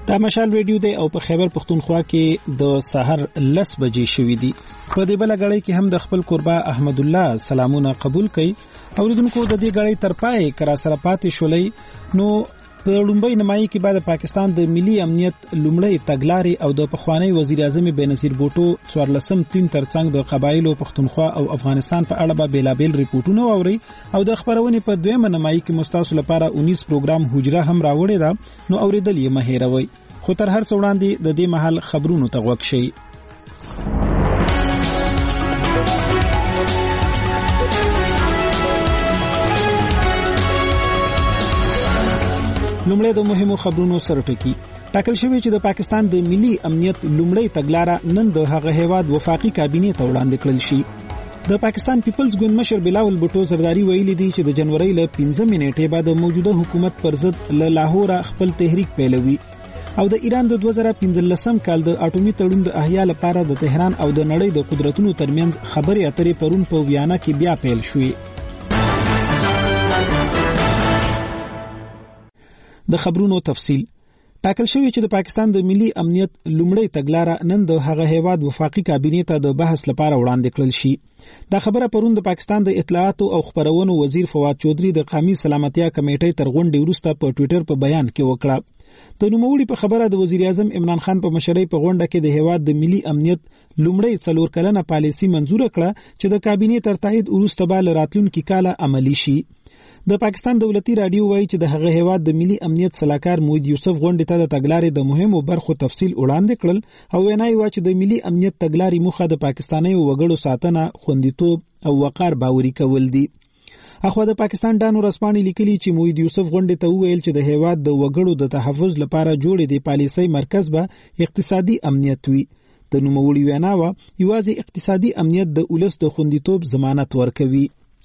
دا مشال ریډیو دی او په خیبر پختونخوا کې د سحر 10 بجې شوې دي. په دې بل غړی کې هم د خپل قربا احمد الله سلامونه قبول کړي. اوریدونکو د دې غړی تر پای کرا سره پاتې شولې. نو په لومړی نمایي کې بعد پاکستان د ملي امنیت لومړی تګلاري او د پخوانی وزیر اعظم بنظیر بوټو 14 ترڅنګ د قبایلو پختونخوا او افغانستان په اړه به بیلابل ریپورتونه اوري او د خبرونې په دویمه نمایي کې مستاسو لپاره 19 پروګرام حجره هم راوړی دا. نو اوریدل یې مهیروي. خو تر هر څه وړاندې د دې محل خبرونو ته غوږ شئ. لومړی د مهمو خبرونو سره ټکی. ټاکل شوی چې د پاکستان د ملي امنیت لومړی تګلارې نن د هغه هیواد وفاقي کابینې ته وړاندې کړل شي. د پاکستان پیپلز ګوند مشر بلاول بوټو زرداری ویلي دی چې د جنوري له 15 منېټې بعد د موجوده حکومت پر ضد له لاهور خپل تحریک پیلوي او د ایران د 2015 کال د اټومي تړون د احیا لپاره د تهران او د نړۍ د قدرتونو ترمنځ خبرې اترې پرون په ویانا کې بیا پیل شوې. د خبرونو تفصیل. ټاکل شوی چې د پاکستان د ملي امنیت لومړی تګلارې نن د هغه هیواد وفاقي کابینې ته د بحث لپاره وړاندې کړل شي. دا خبره پرون د پاکستان د اطلاعات او خبرونو وزیر فواد چودري د قومي سلامتیا کمیټې تر غونډې وروسته په ټوئیټر په بیان کې وکړه. د نوموړي په خبره د وزیر اعظم عمران خان په مشرۍ په غونډه کې د هیواد د ملي امنیت لومړی 4 کلنه پالیسي منزور کړه چې د کابینې تر تایید وروسته به راتلونکي کال عملی شي. د پاکستان دولتي رادیو وایي چې د هغه هیواد د ملي امنیت صلاحکار موحد یوسف غونډې ته د تګلارې د مهمو برخو تفصیل وړاندې کړل او وینای و چې د ملي امنیت تګلارې موخه د پاکستاني وګړو ساتنه، خوندیتوب او وقار باوري کول دي. اخو د پاکستان ډانو رسپانې لیکلي چې موحد یوسف غونډې ته وویل چې د هیواد د وګړو د تحفظ لپاره جوړې د پالیسۍ مرکز به اقتصادي امنیت وي. د نوموړي وینا و یوازې اقتصادي امنیت د ولس د خوندیتوب ضمانت ورکوي.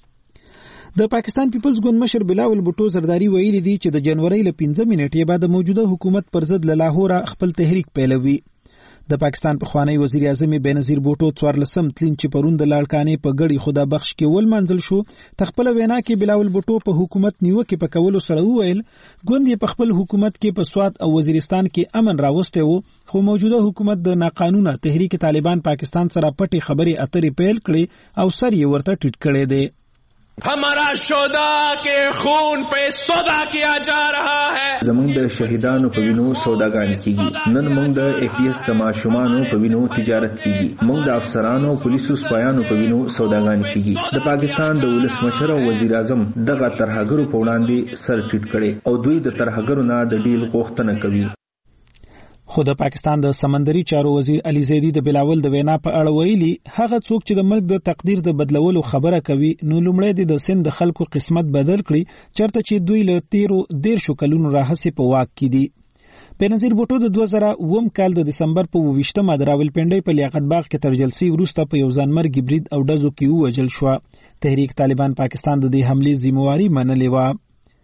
د پاکستان پیپلز ګوند مشر بلاول بوټو زرداری ویلي دی چې د جنوري له 15 منېټې بعد موجوده حکومت پر ضد له لاهور خپل تحریک پیلوي. د پاکستان پخوانی وزیر اعظم بنظیر بوټو 14 چې پرون د لاړکانې په ګړي خدا بخش کې ول منزل شو. تخپل وینا کې بلاول بوټو په حکومت نیوکه په کولو سره وویل ګوند په خپل حکومت کې په سواد او وزیرستان کې امن راوسته وو، خو موجوده حکومت د ناقانونه تحریک طالبان پاکستان سره پټي خبري اترې پیل کړي او سر یې ورته ټیټ کړي دي. हमारा शोदा के खून पे सौदा किया जा रहा है. زمونږ د شهیدانو په وینو سوداګانې کیږي. نن موږ د اپیس د ماشومانو په وینو تجارت کیږي. موږ د افسرانو او پولیسو سپایانو په وینو سوداګانې کیږي. د پاکستان د ولسمشر او وزیر اعظم دغه ترهګرو په وړاندې سر ټیټ کړي او دوی د ترهګرو نه د ډیل غوښتنه کوي. خو د پاکستان د سمندري چارو وزیر علي زیدی د بلاول د وینا په اړه ویلي هغه څوک چې د ملک د تقدیر د بدلولو خبره کوي نو لومړی د سند د خلکو قسمت بدل کړي چرته چې دوی له 13 کلونو راهسې په واک کې دي. بنظیر بوټو د 2009 کال د دسمبر په 28مه د راولپنډۍ په لیاقت باغ کې تر جلسې وروسته په یو ځانمرګي برید او ډزو کې ووژل شو. تحریک طالبان پاکستان د دې حملې ذمہواری منلې و.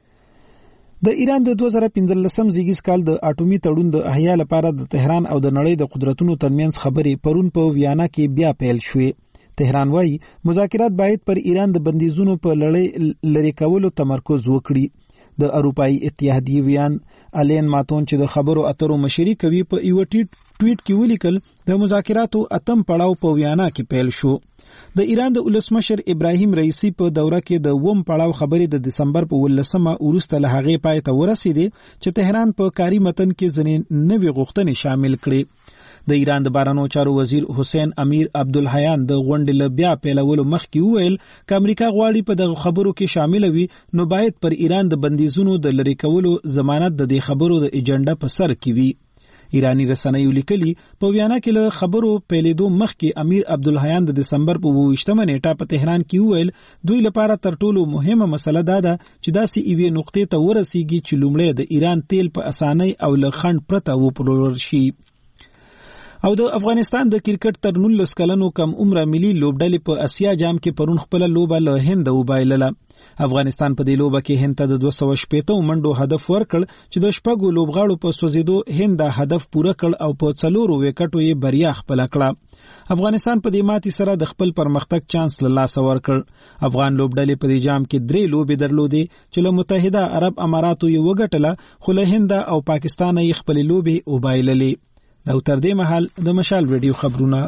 د ایران د 2015 زیږیز کال د اټومي تړون د احیا لپاره د تهران او د نړۍ د قدرتونو ترمنځ خبرې پرون په ویانا کې بیا پیل شوې. تهران وايي مذاکرات باید پر ایران د بندیزونو په لری کولو تمرکز وکړي. د اروپאי اتحادیې ویان الین ماتون چې د خبرو اترو مشري کوي په یو ټویټ کې ولیکل د مذاکراتو اتم پړاو په ویانا کې پیل شو. د ایران د ولسمشر ابراهیم رئیسی په دوره کې د ووم پړاو خبرې د دسمبر په 18مه وروسته له هغې پای ته ورسېدې چې تهران په کاري متن کې ځینې نوې غوښتنې شامل کړې. د ایران د بهرنیو چارو وزیر حسین امیر عبدالحیان د غونډې له بیا پیلولو مخکې وویل که امریکا غواړي په دغه خبرو کې شامل وي نو باید پر ایران د بندیزونو د لری کولو ضمانت د دې خبرو د ایجنډا په سر کې وي. ایرانی رسنیو لیکلي په ویانا کې له خبرو پیلېدو مخکې امیر عبدالحیان د دسمبر په 28مه نیټه په تهران کې وویل دوی لپاره تر ټولو مهمه مسله دا ده چې داسې یوې نقطې ته ورسیږي چې لومړی د ایران تیل په اسانۍ او له خنډ پرته وپلورل شي. او د افغانستان د کرکټ تر 19 کلنو کم عمره ملي لوبډلې په اسیا جام کې پرون خپل لوبه له هند وبایلله. افغانستان په دې لوبه کې هند ته د 280 منډو هدف ورکړ چې د شپږو لوبغاړو په سوزیدو هند هدف پوره کړ او په 4 وکټو یې بریا خپل کړه. افغانستان په دې ماتي سره د خپل پرمختګ چانس له لاسه ورکړ. افغان لوبډلې په دې جام کې 3 لوبې درلودې چې له متحده عرب اماراتو یې وګټله، خو له هند او پاکستان یې خپل لوبې وبایللې. دا تر دې مهال د مشال ریډیو خبرونه.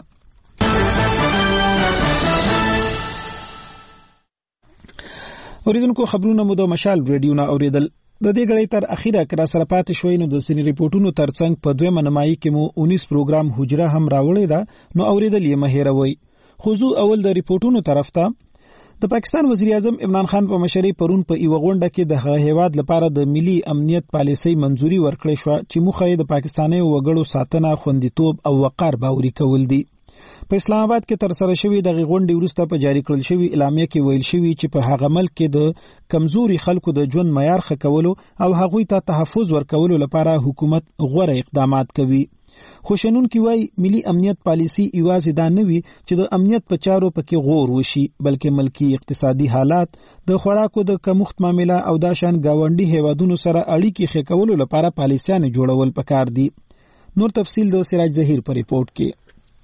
اوریدونکو خبرونه مو د مشال ریډیو نه اوریدل. د دې غړي تر اخیره کرا سره پاتې شوي نو د سنې ریپورتونو ترڅنګ په دویمه نمایي کې مو 19 پروګرام حجره هم راوړی دا، نو اوریدل یې مهیروي. خو اول د ریپورتونو طرف ته. د پاکستان وزیر اعظم عمران خان په مشرۍ پرون په یو غونډه کې د هیواد لپاره د ملي امنیت پالیسۍ منځوري ورکړې شو چې موخه یې د پاکستاني وګړو ساتنه، خوندیتوب او وقار باوري کول دي. په اسلام آباد کې تر سره شوی د غونډې وروسته په جاری کړل شوی اعلامیه کې ویل شوی چې په هغه ملک کې د کمزوري خلکو د ژوند معیار ښه کولو او هغوی ته تحفظ ورکولو لپاره حکومت غوره اقدامات کوي. خوشنون کې وای ملي امنیت پالیسی ایوازې دا نه وي چې د امنیت په چارو پکې غور وشي، بلکې ملکی اقتصادي حالات، د خوراکو د کمښت معاملې او د شان گاونډي هیوادونو سره اړیکې ښه کولو لپاره پالیسیان جوړول پکار دي. نور تفصیل د سراج ظهیر په ریپورت کې.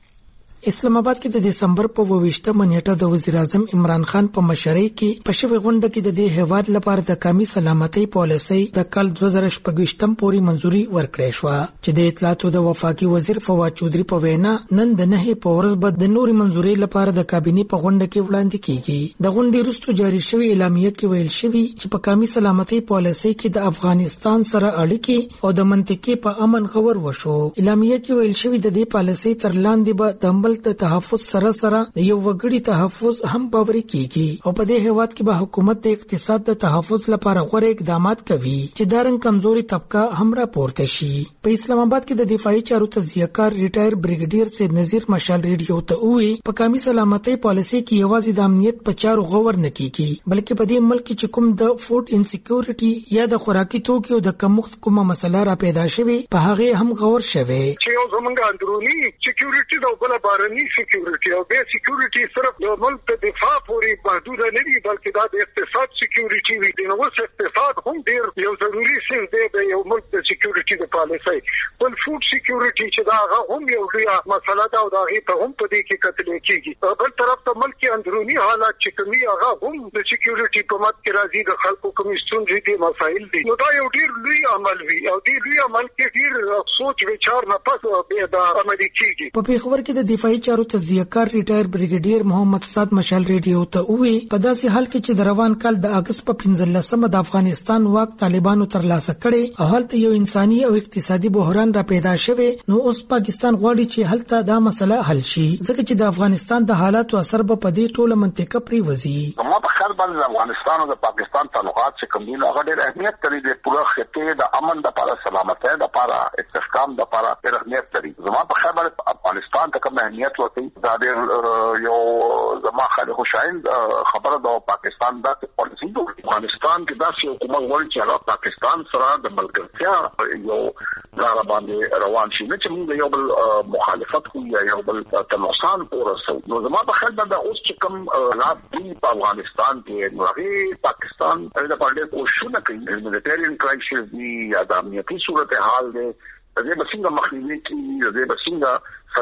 اسلام آباد کې د دسمبر په 28مه نیټه د وزیر اعظم عمران خان په مشرۍ کې په شوی غونډه کې د دې هیواد لپاره د قومي سلامتۍ پالیسۍ د کال 2018 پورې منځوري ورکړې شو، چې د اطلاعاتو د وفاقي وزیر فواد چودري په وینا نن د 9 په ورځ به د نوري منځوري لپاره د کابینې په غونډه کې وړاندې کیږي. د غونډې وروسته جاری شوی اعلامیه کې ویل شوی چې په قومي سلامتۍ پالیسۍ کې د افغانستان سره اړیکې او د منطقې په امن غور وشو. اعلامیه کې ویل شوی د دې پالیسۍ تر لاندې به د د تحفظ سره د یو وګړي تحفظ هم باوري کیږي او په دې هیواد کې به حکومت د اقتصاد د تحفظ لپاره غوره اقدامات کوي چې دارن کمزوري طبقه هم راپورته شي. په اسلام آباد کې د دفاعي چارو تجزیه‌کار ریټایر بریګیډیر سید نذیر مشال ریډیو ته وی په قومي سلامتۍ پالیسۍ کې یوازې د امنیت په چارو غور نه کیږي، بلکې په دې ملک کې کوم د فود انسیکیورټي یا د خوراکي توکو د کمښت کومه مسله را پیدا شوه په هغه هم غور شوه چې یو زمونږ اندرونی سکیورټي د بل بارني سکیورټي او د سکیورټي صرف د ملک د دفاع پورې محدود نه دي، بلکې دا د اقتصاد سکیورټي وي. د نو اقتصاد هم ډیر یو ضروري څه دی د یو ملک د سکیورټي د پالیسۍ. بل فود سکیورټي چې دا هم یو لوی مسله ده او دا هی ته هم په دې کې کتل کېږي. بل طرف ته ملک اندرونی حالات چې کومي هغه هم د سکیورټي په مت کې راځي، د خلکو کوم ستونزې دي، مسایل دي. نو دا یو ډیر لوی عمل وي او دې لوی عمل کې ډیر سوچ وچار نه پس به دا عملي کېږي. په پیښور کې د دفاعي چارو تجزیه‌کار ریټایر بریګیډیر محمد صاد مشال ریډیو ته وی په داسې حال کې چې د روان کال د اگست په 15مه د افغانستان واک طالبانو ترلاسه کړي او هلته یو انساني او اقتصادي بحران را پیدا شوه، نو اوس پاکستان غواړي چې هلته دا مسله حل شي، ځکه چې د افغانستان د حالاتو اثر به په دې ټوله منطقه پریوزي. ما په خیال باندې افغانستان او د پاکستان تعلقات چې کوم دي هغه ډېر اهمیت لري د پوره خطې د امن لپاره، سلامتۍ لپاره، استحکام لپاره ډېر اهمیت لري. زما په خیال باندې افغانستان ته کوم اهمیت ورکړي دا ډېر یو زما خاله خوشاین خبره د پاکستان د پالیسي د افغانستان کې داسې حکومت غواړي چې هغه پاکستان سره د ملګرتیا یو لار باندې روان شي، نه چې موږ یو بل مخالفت کوو یا یو بل ته نقصان ورسوو. نو زما په خیال باندې اوس چې کوم حالات دي په افغانستان کې نو هغه پاکستان د پاره کوششونه کوي، هیومانیټیرین کرایسس دی یا د امنیتي صورتحال دی، د بسنګ مخنیوي کې د بسنګ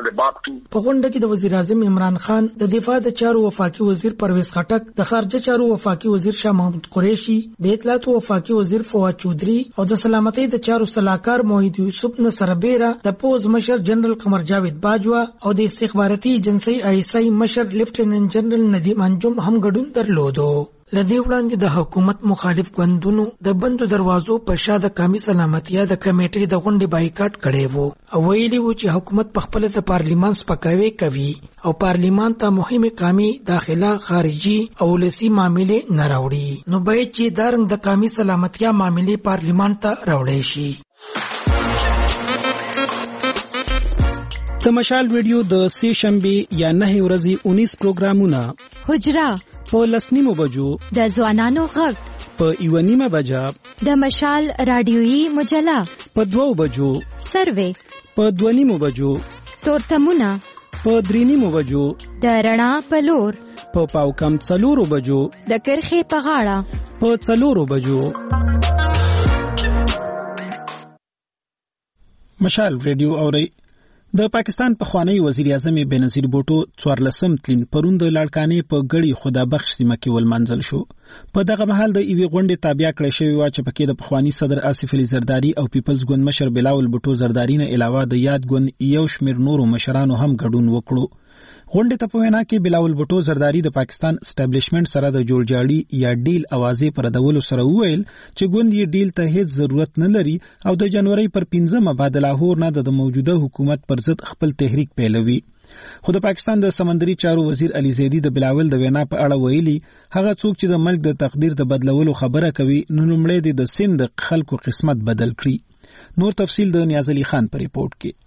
په غونډه کې د وزیر اعظم عمران خان، د دفاع د چارو وفاقي وزیر پرویز خټک، د خارجه چارو وفاقي وزیر شاه محمود قریشي، د اطلاعاتو وفاقي وزیر فواد چودري او د سلامتۍ د چارو صلاحکار موحد یوسف نصر بیره، د پوز مشر جنرال قمر جاوید باجوا او د استخباراتي ایجنسی آیسای مشر لیفټیننټ جنرال ندیم انجم هم ګډون درلودو. لدی وړاندې د حکومت مخالف ګوندونو د بندو دروازو په شا د قومي سلامتیا د کمیټې د غونډې بایکاټ کړی وو او ویلي وو چې حکومت په خپل د پارلیمان سپکاوی کوي او پارلیمان ته مهمه قومي داخله، خارجي او ولسی معاملې نه راوړي، نو باید چې دارنګ د قومي سلامتیا معاملې پارلیمان ته راوړی شي. د مشال ویډیو د سه شنبه یا 9 ورځې 19 پروګرامونه حجره په 10 بجو، د ځوانانو غږ په 1 بجه، د مشال رادیويي مجله په 2 بجو، سروې په 2 بجو، تورتمونه په 3 بجو، د رڼا په لور په پاو کم 4 بجو، د کرخې په غاړه په 4 بجو. مشال ریډیو اوري د پاکستان پخوانی وزیر اعظم بنظیر بوټو 14 تلین پروند لاړکانې په غړي خدابخش سیمه کې ولمنځل شو. په دغه مهال د ایوي غونډې تابع کړی شوی و چې پکې د پخوانی صدر آصف علي زرداری او پیپلز ګوند مشر بلاول بوټو زرداری نه علاوه د یاد ګوند یو شمېر نورو مشرانو هم ګډون وکړو. غونډې ته په وینا کې بلاول بوټو زرداری د پاکستان اسټابلیشمنت سره د جوړجاړي یا ډیل اوازې پر دولو سره وویل چې ګوند یې ډیل ته هیڅ ضرورت نه لري او د جنوري پر 15 بعد لاهور نه د موجوده حکومت پر ضد خپل تحریک پیلوي. خو د پاکستان د سمندري چارو وزیر علي زیدی د بلاول د وینا په اړه ویلي هغه څوک چې د ملک د تقدیر د بدلولو خبره کوي نو لومړی د سند خلکو قسمت بدل کړي. نور تفصیل د نیاز علي خان په ریپورت کې.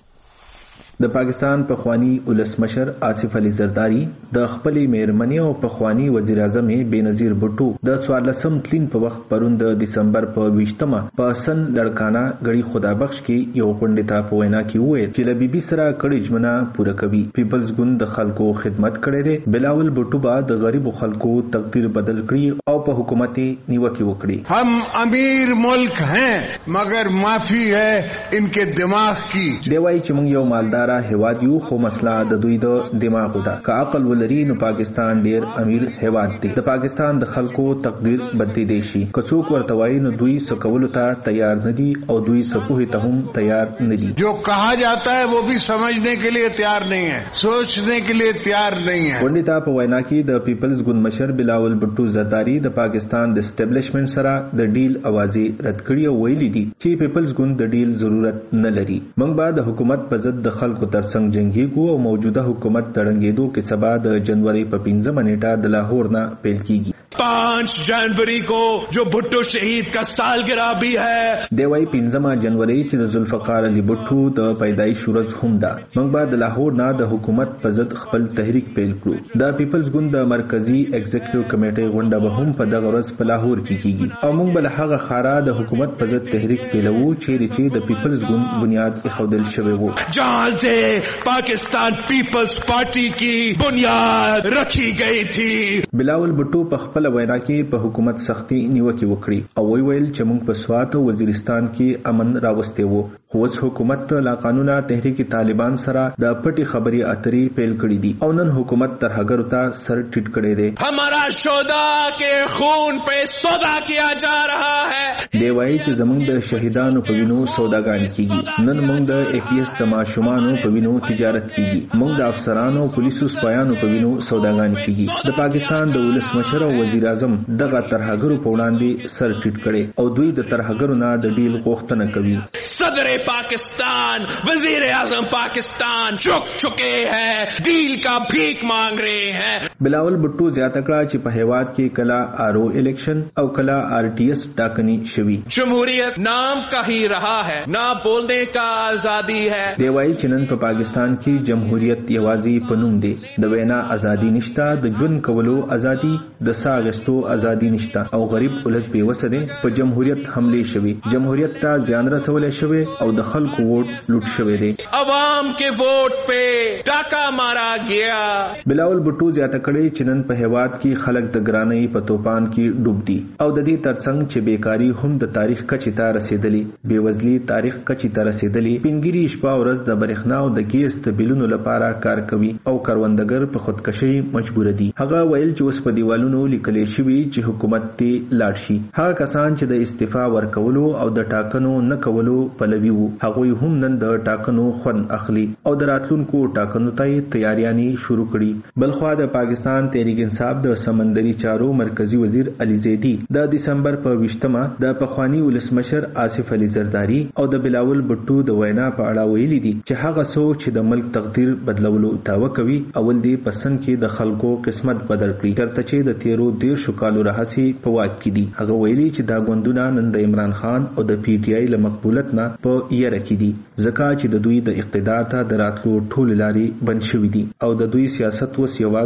د پاکستان پخوانی ولسمشر آصف علي زرداری د خپلې میرمنې او پخوانی وزیر اعظم بنظیر بوټو د 14 تلین په وخت پرون د دسمبر په 20مه په سن لړکانا غړي خدابخش کې یو غونډه ته په وینا کې وویل چې ل بي بي سره کړي ژمنه پوره کوي. پیپلز ګوند د خلکو خدمت کړي دي. بلاول بوټو با د غریب خلکو تقدیر بدل کړي او په حکومت نیوکه وکړي. हम अमीर मुल्क हैं मगर माफी है इनके दिमाग की. دی وایي چې موږ یو مالدار هیواد یو خو مسله د دوی د دماغو ده. که عقل ولري نو پاکستان ډیر امیر هیواد دی. د پاکستان د خلکو تقدیر بدلی شي. که څوک ورته وایي نو دوی سکولو ته تیار نه دي او دوی سپوهې ته هم تیار نه دي. जो कहा जाता है वो भी समझने के लिए तैयार नहीं है, सोचने के लिए तैयार नहीं है. غونډې ته په وینا کې د پیپلز ګوند مشر بلاول بوټو زرداری د پاکستان د اسټابلیشمنت سره د ډیل اوازې رد کړي او ویلي دي چې پیپلز ګوند د ډیل ضرورت نه لري. موږ به د حکومت په ضد د خلکو ترڅنګ جنگيږو او موجوده حکومت تړنګېدو کې سبا د جنوري په 15 نیټه د لاهور نه پیل کیږي. 5 जनवरी को जो भुट्टो शहीद का सालगिरह भी है. دی وايي 15 جنوري چې د ذوالفقار علي بوټو د پیدایش ورځ هم ده. موږ به د لاهور نه د حکومت په ضد خپل تحریک پیل کړو. د پیپلز ګوند د مرکزی ایگزیکټیو کمیټې غونډه به هم په دغه ورځ په لاهور کې کیږي او موږ به هغه خارا د حکومت په ضد تحریک پیلوو چې د پیپلز ګوند بنیاد ایښودل شوی وو. जहां से पाकिस्तान पीपल्स पार्टी की बुनियाद रखी गई थी. بلاول بوټو په خپل وینا کې په حکومت سختي نیوکه وکړي او ویل چې موږ په سوات او وزیرستان کې امن راوستي وو. خو حکومت لا قانونا تحریک طالبان سره د پټي خبري اتري پیل کړې دي او نن حکومت تر هغه ته سر ټیټ کړي دي. हमारा शोदा के खून पे सौदा किया जा रहा है. دی وايي چې زموږ د شهیدانو په وینو سوداګانې کیږي. نن موږ د APS تماشومانو په وینو تجارت کیږي. موږ د افسرانو او پولیسو سپایانو په وینو سوداګانې کیږي. د پاکستان د ولسمشر او وزیر اعظم دغه ترهګرو په وړاندې سر ټیټ کړي او دوی د ترهګرو نه د ډیل غوښتنه کوي. सदर पाकिस्तान वजीर आजम पाकिस्तान झुक चुके हैं, डील का भीख मांग रहे हैं. بلاول بوټو زیاته کړه چې په هیواد کې کلا RO الیکشن او کلا RTS ټاکنی شوی. جمهوریت نام کا ہی رہا ہے, نہ بولنے کا آزادی ہے. دی وايي چې نن په پاکستان کې جمهوریت یوازې په نوم دی. د وینا ازادي نشته, د ژوند کولو ازادي, د ساه اخیستو ازادي نشته او غریب ولس بې وسه دی. په جمهوریت حمله شوی, جمهوریت ته زیان رسول شوی او د خلکو ووټ لوټ شوی دی. عوام کے ووٹ پہ ډاکا مارا گیا. بلاول بوټو زیاته کړي چې نن په هیواد کې خلک د ګرانۍ په توپان کې ډوب دي او د دې ترڅنګ چې بیکاری هم د تاریخ کچې ته رسیدلی, بیوزلی تاریخ کچې ته رسیدلی. پنګيري شپه ورځ د برېښنا او د ګیس د بیلونو لپاره کار کوي او کروندګر په خودکشي مجبور دي. هغه ویل چې اوس په دیوالونو لیکل شوی چې حکومت ته لاړ شي. هغه کسان چې د استعفا ورکولو او د ټاکنو نه کولو پلوي وو, هغه هم نن د ټاکنو خون اخلي او د راتلونکو ټاکنو ته تیاریانې شروع کړي. بلخوا د پاکستان تحریک انصاف د سمندري چارو مرکزی وزیر علي زیدی د دسمبر په 20مه د پخوانی ولسمشر آصف علي زرداری او د بلاول بوټو د وینا په اړه ویلي دي چې هغه څوک چې د ملک تقدیر بدلولو دعوه کوي اول دی پسند کې د خلکو قسمت بدل کړي. ترته چې د 13 کالو راهسي په واک کې دي. هغه ویلي چې دا غوندونه نن د عمران خان او د PTI له مقبولت نه په یره کې دي, ځکه چې د دوی د اقتدار ته د راتلو ټول لارې بند شوې دي او د دوی سیاست وس یوازې د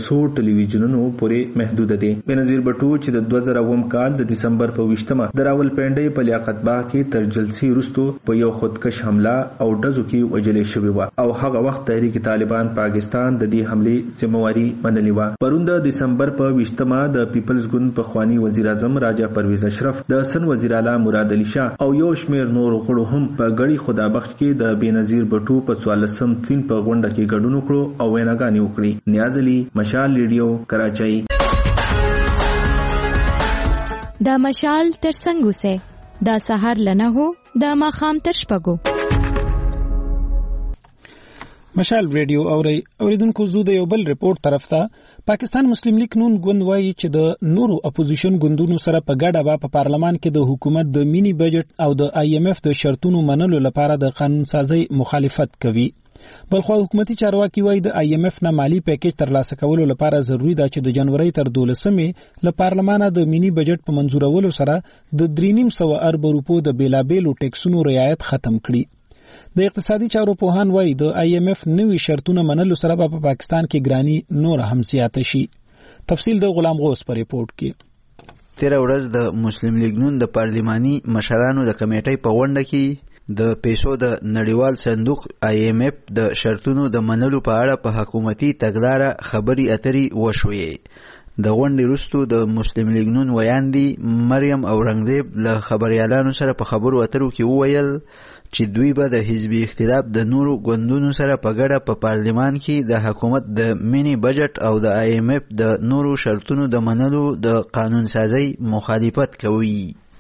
څو ټلویزیونونو پورې محدود دي. بنظیر بټو چې د 2000 کال د دسمبر په 20مه د راولپنډۍ په لیاقت باغ کې تر جلسې وروسته په یو خودکش حمله او ډزو کې وژل شوی و او هغه وخت تحریک طالبان پاکستان د دې حمله ذمہواری منلې و. پرون د دسمبر په 20مه د پیپلز ګوند په خوانی وزیر اعظم راجا پرویز اشرف، د سن وزیر اعلی مراد علي شاه او یو شمېر نور غړو هم په غړي خدابخت کې د بنظیر بټو په 14م تین په غونډه کې ګډون وکړو او ویناګانې وکړي. نیاز علي، مشال ریډیو، کراچۍ. دا مشال تر څنګه سه دا سحر لنه هو دا ماخام تر شپګو. مشال ریډیو اوریدونکو زو د یو بل ریپورت طرف ته پاکستان مسلم لیگ نون ګوند وایي چې د نورو اپوزیشن ګوندونو سره په ګډه په پارلمان کې د حکومت د مینی بجټ او د IMF د شرطونو منلو لپاره د قانون سازي مخالفت کوي. بلخو حکومتي چارواکي وایي د IMF نه مالی پیکیج ترلاسه کولو لپاره ضروری ده چې د جنوري تر 12مې له پارلمانه د مینی بجټ په منزورولو سره د 3.9 ارب روپو د بیلابېلو ټیکسونو رعایت ختم کړي. د اقتصادي چارو پوهان وایي د IMF نوي شرطونه منلو سره په پاکستان کې ګرانی نور هم زیاته شي. تفصیل د غلام غوث په ریپورت کې. 13 ورځ د مسلم لیگ نون د پارلماني مشرانو د کمیټې په غونډه کې د پیسو د نړیوال صندوق IMF د شرطونو د منلو په اړه په حکومتي تګلارې خبري اترې وشوې. د غونډې وروسته د مسلم لیگ نون ویاندې مریم اورنګزیب له خبريالانو سره په خبرو اترو کې وویل چې دوی به د حزبي اختلاف د نورو ګوندونو سره په ګډه په پارلمان کې د حکومت د مینی بجټ او د IMF د نورو شرطونو د منلو د قانون سازي مخالفت کوي.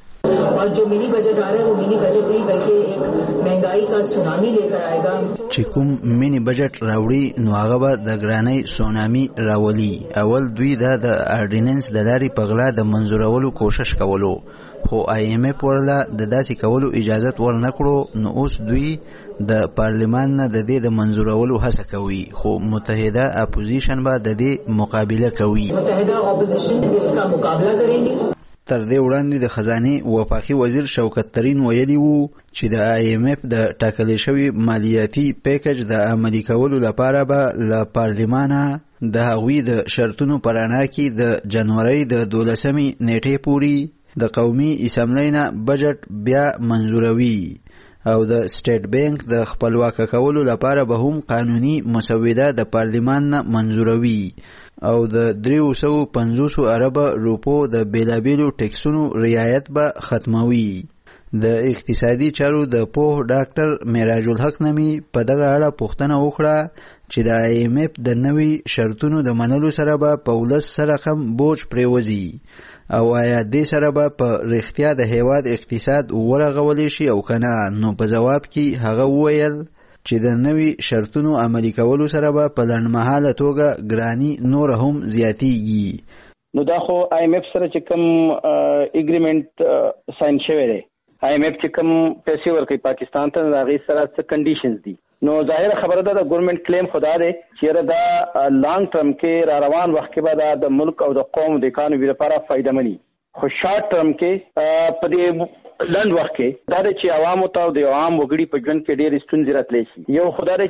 और जो मिनी बजट आ रहा है वो मिनी बजट नहीं बल्कि एक महंगाई का सुनामी लेकर आएगा. چې کوم مینی بجټ راوړي نو هغه به د ګرانۍ سونامي راولي. اول دوی د اورډیننس د لارې په غلا د منزورولو کوشش کولو، خو IMF ورله د داسې کولو اجازت ورنکړو. نو اوس دوی د پارلمان نه د دې د منزورولو هڅه کوي، خو متحده اپوزیشن به د دې مقابله کوي. متحده اپوزیشن इसका मुकाबला करेंगे. تر دې وړاندې د خزانه وفاقي وزیر شوکت ترین ویلي وو چې د IMF د ټاکلې شوی مالیاتي پیکج د عملي کولو لپاره به له پارلمانه د هغوی د شرطونو په رڼا کې د جنوري د 12مې نیټې پورې د قومي اسمبلی نه بجټ بیا منزوروي او د سټیټ بانک د خپلواکه کولو لپاره به هم قانوني مسوده د پارلمان نه منزوروي او د 350 ارب روپو د بیلابیلو ټیکسونو رعایت به ختموي. د اقتصادي چارو د پوه ډاکټر معراج الحق نمی په دغه اړه پوښتنه وکړه چې د IMF د نوي شرطونو د منلو سره به په ولس سره کم بوج پریوزي او آیا دې سره به په رښتیا د هیواد اقتصاد ورغولی شي او کنه. نو په جواب کې هغه وویل چې د نوي شرطونو عملي کولو سره به په لنډمهاله توګه ګرانی نور هم زیاتیږي. نو دا خو IMF سره چې کوم اګریمنت ساين شوی دی، IMF چې کوم پیسې ورکوي پاکستان ته، دا غي سره څه کنډیشنز دي. نو ظاهر خبره ده د ګورنمنت کلیم خدا دی چې دا لانګ ټرم کې را روان وخت کې به د ملک او د قوم د اکانومي لپاره فائدہ مني، خو شارټ ټرم کې په دې لند وخت کې دا چې عوامو ته د عوام وګړي په ژوند کې ډېر ستونزې راتلی شي. یو خدای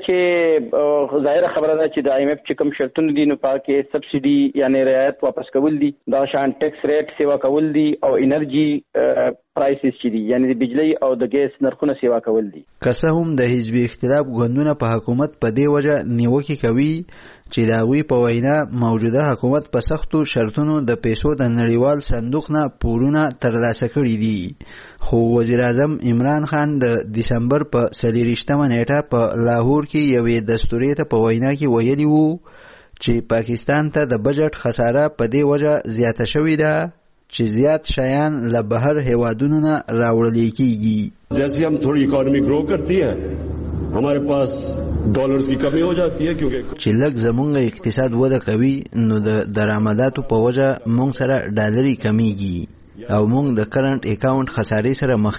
چې ظاهر خبره ده چې د IMF چې کوم شرطونه دي نو په کې سبسيډي یعنی رعایت واپس کول دي، دا شان ټیکس ریټ سیوا کول دي او انرژي پرایسز چې دي یعنی د بجلی او د ګیس نرخونه سیوا کول دي. که څه هم د حزبي اختلاف ګوندونه په حکومت په دې وجه نیوکې کوي چې د هغوی په وینا موجوده حکومت په سختو شرطونو د پیسو د نړیوال صندوق نه پورونه ترلاسه کړي دي، خو وزیر اعظم عمران خان د دسمبر په 23مه نیټه په لاهور کې یوې دستورې ته په وینا کې ویلي وو چې پاکستان ته د بجټ خساره په دې وجه زیاته شوې ده چې زیات شیان له بهر هیوادونو نه راوړل کېږي. जैसे हम थोड़ी इकोनॉमी ग्रो करती है हमारे पास डॉलर्स की कमी हो जाती है क्योंकि چې لږ زمونږ اقتصاد وده کوي نو د درآمداتو په وجه مونږ سره ډالري کمیږي او مونږ د کرنٹ اکاونټ خسارې سره مخ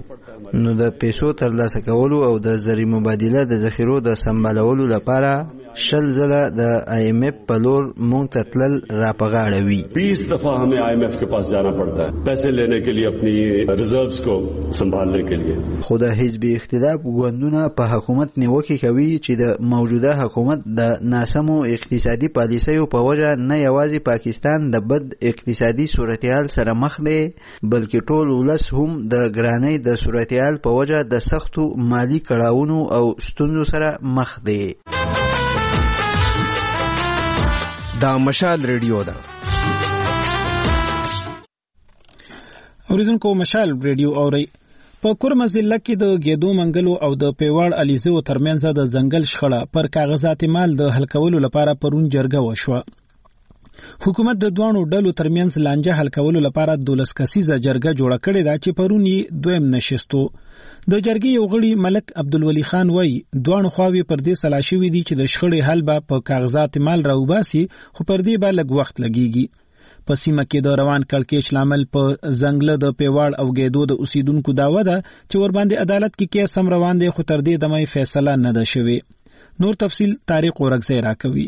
کیږو. نو د پیسو ترلاسه کولو او د زری مبادله د ذخیرو د سمبالولو لپاره شل ځله د IMF په لور مونږ ته تلل راپغاړوي. 20 دفعہ हमें IMF के पास जाना पड़ता है पैसे लेने के लिए अपनी रिजर्व्स को संभालने के लिए. خو د حزب اختلاف ګوندونه په حکومت نیوکه کوي چې د موجوده حکومت د ناسمو اقتصادي پالیسیو په وجه نه یوازې پاکستان د بد اقتصادي صورتحال سره مخ دی بلکې ټول ولس هم د ګرانۍ د صورتحال په وجه د سختو مالی کړاوونو او ستونزو سره مخ دی. دا مشال ریډیو ده. اوریدونکو مشال ریډیو اوري. په کورمه ضلع کې د ګیدو منګلو او د پیواړ علیزو ترمنځ د ځنګل شخړه پر کاغذات مال د حل کولو لپاره پرون جرګه وشوه. حکومت د دوانو ډلو ترمنځ لانجه حل کولو لپاره 12 کسیزه جرګه جوړه کړې ده چې پرون یې دویم نشستو. د جرګې یو غړي ملک عبدالولي خان وایي دوانو خواوې پر دې سلا شوي دي چې د شخړې حل به په کاغذات مال راوباسي خو پر دې به لږ وخت لګیږي. په سیمه کې د روان کړکېچ لامل په ځنګله د پیواړ او ګیدو د اوسیدونکو دعوه ده چې ورباندې عدالت کې کیس هم روان دی خو تر دې دمه فیصله نه ده شوې. نور تفصیل طارق ورغزی راکوي.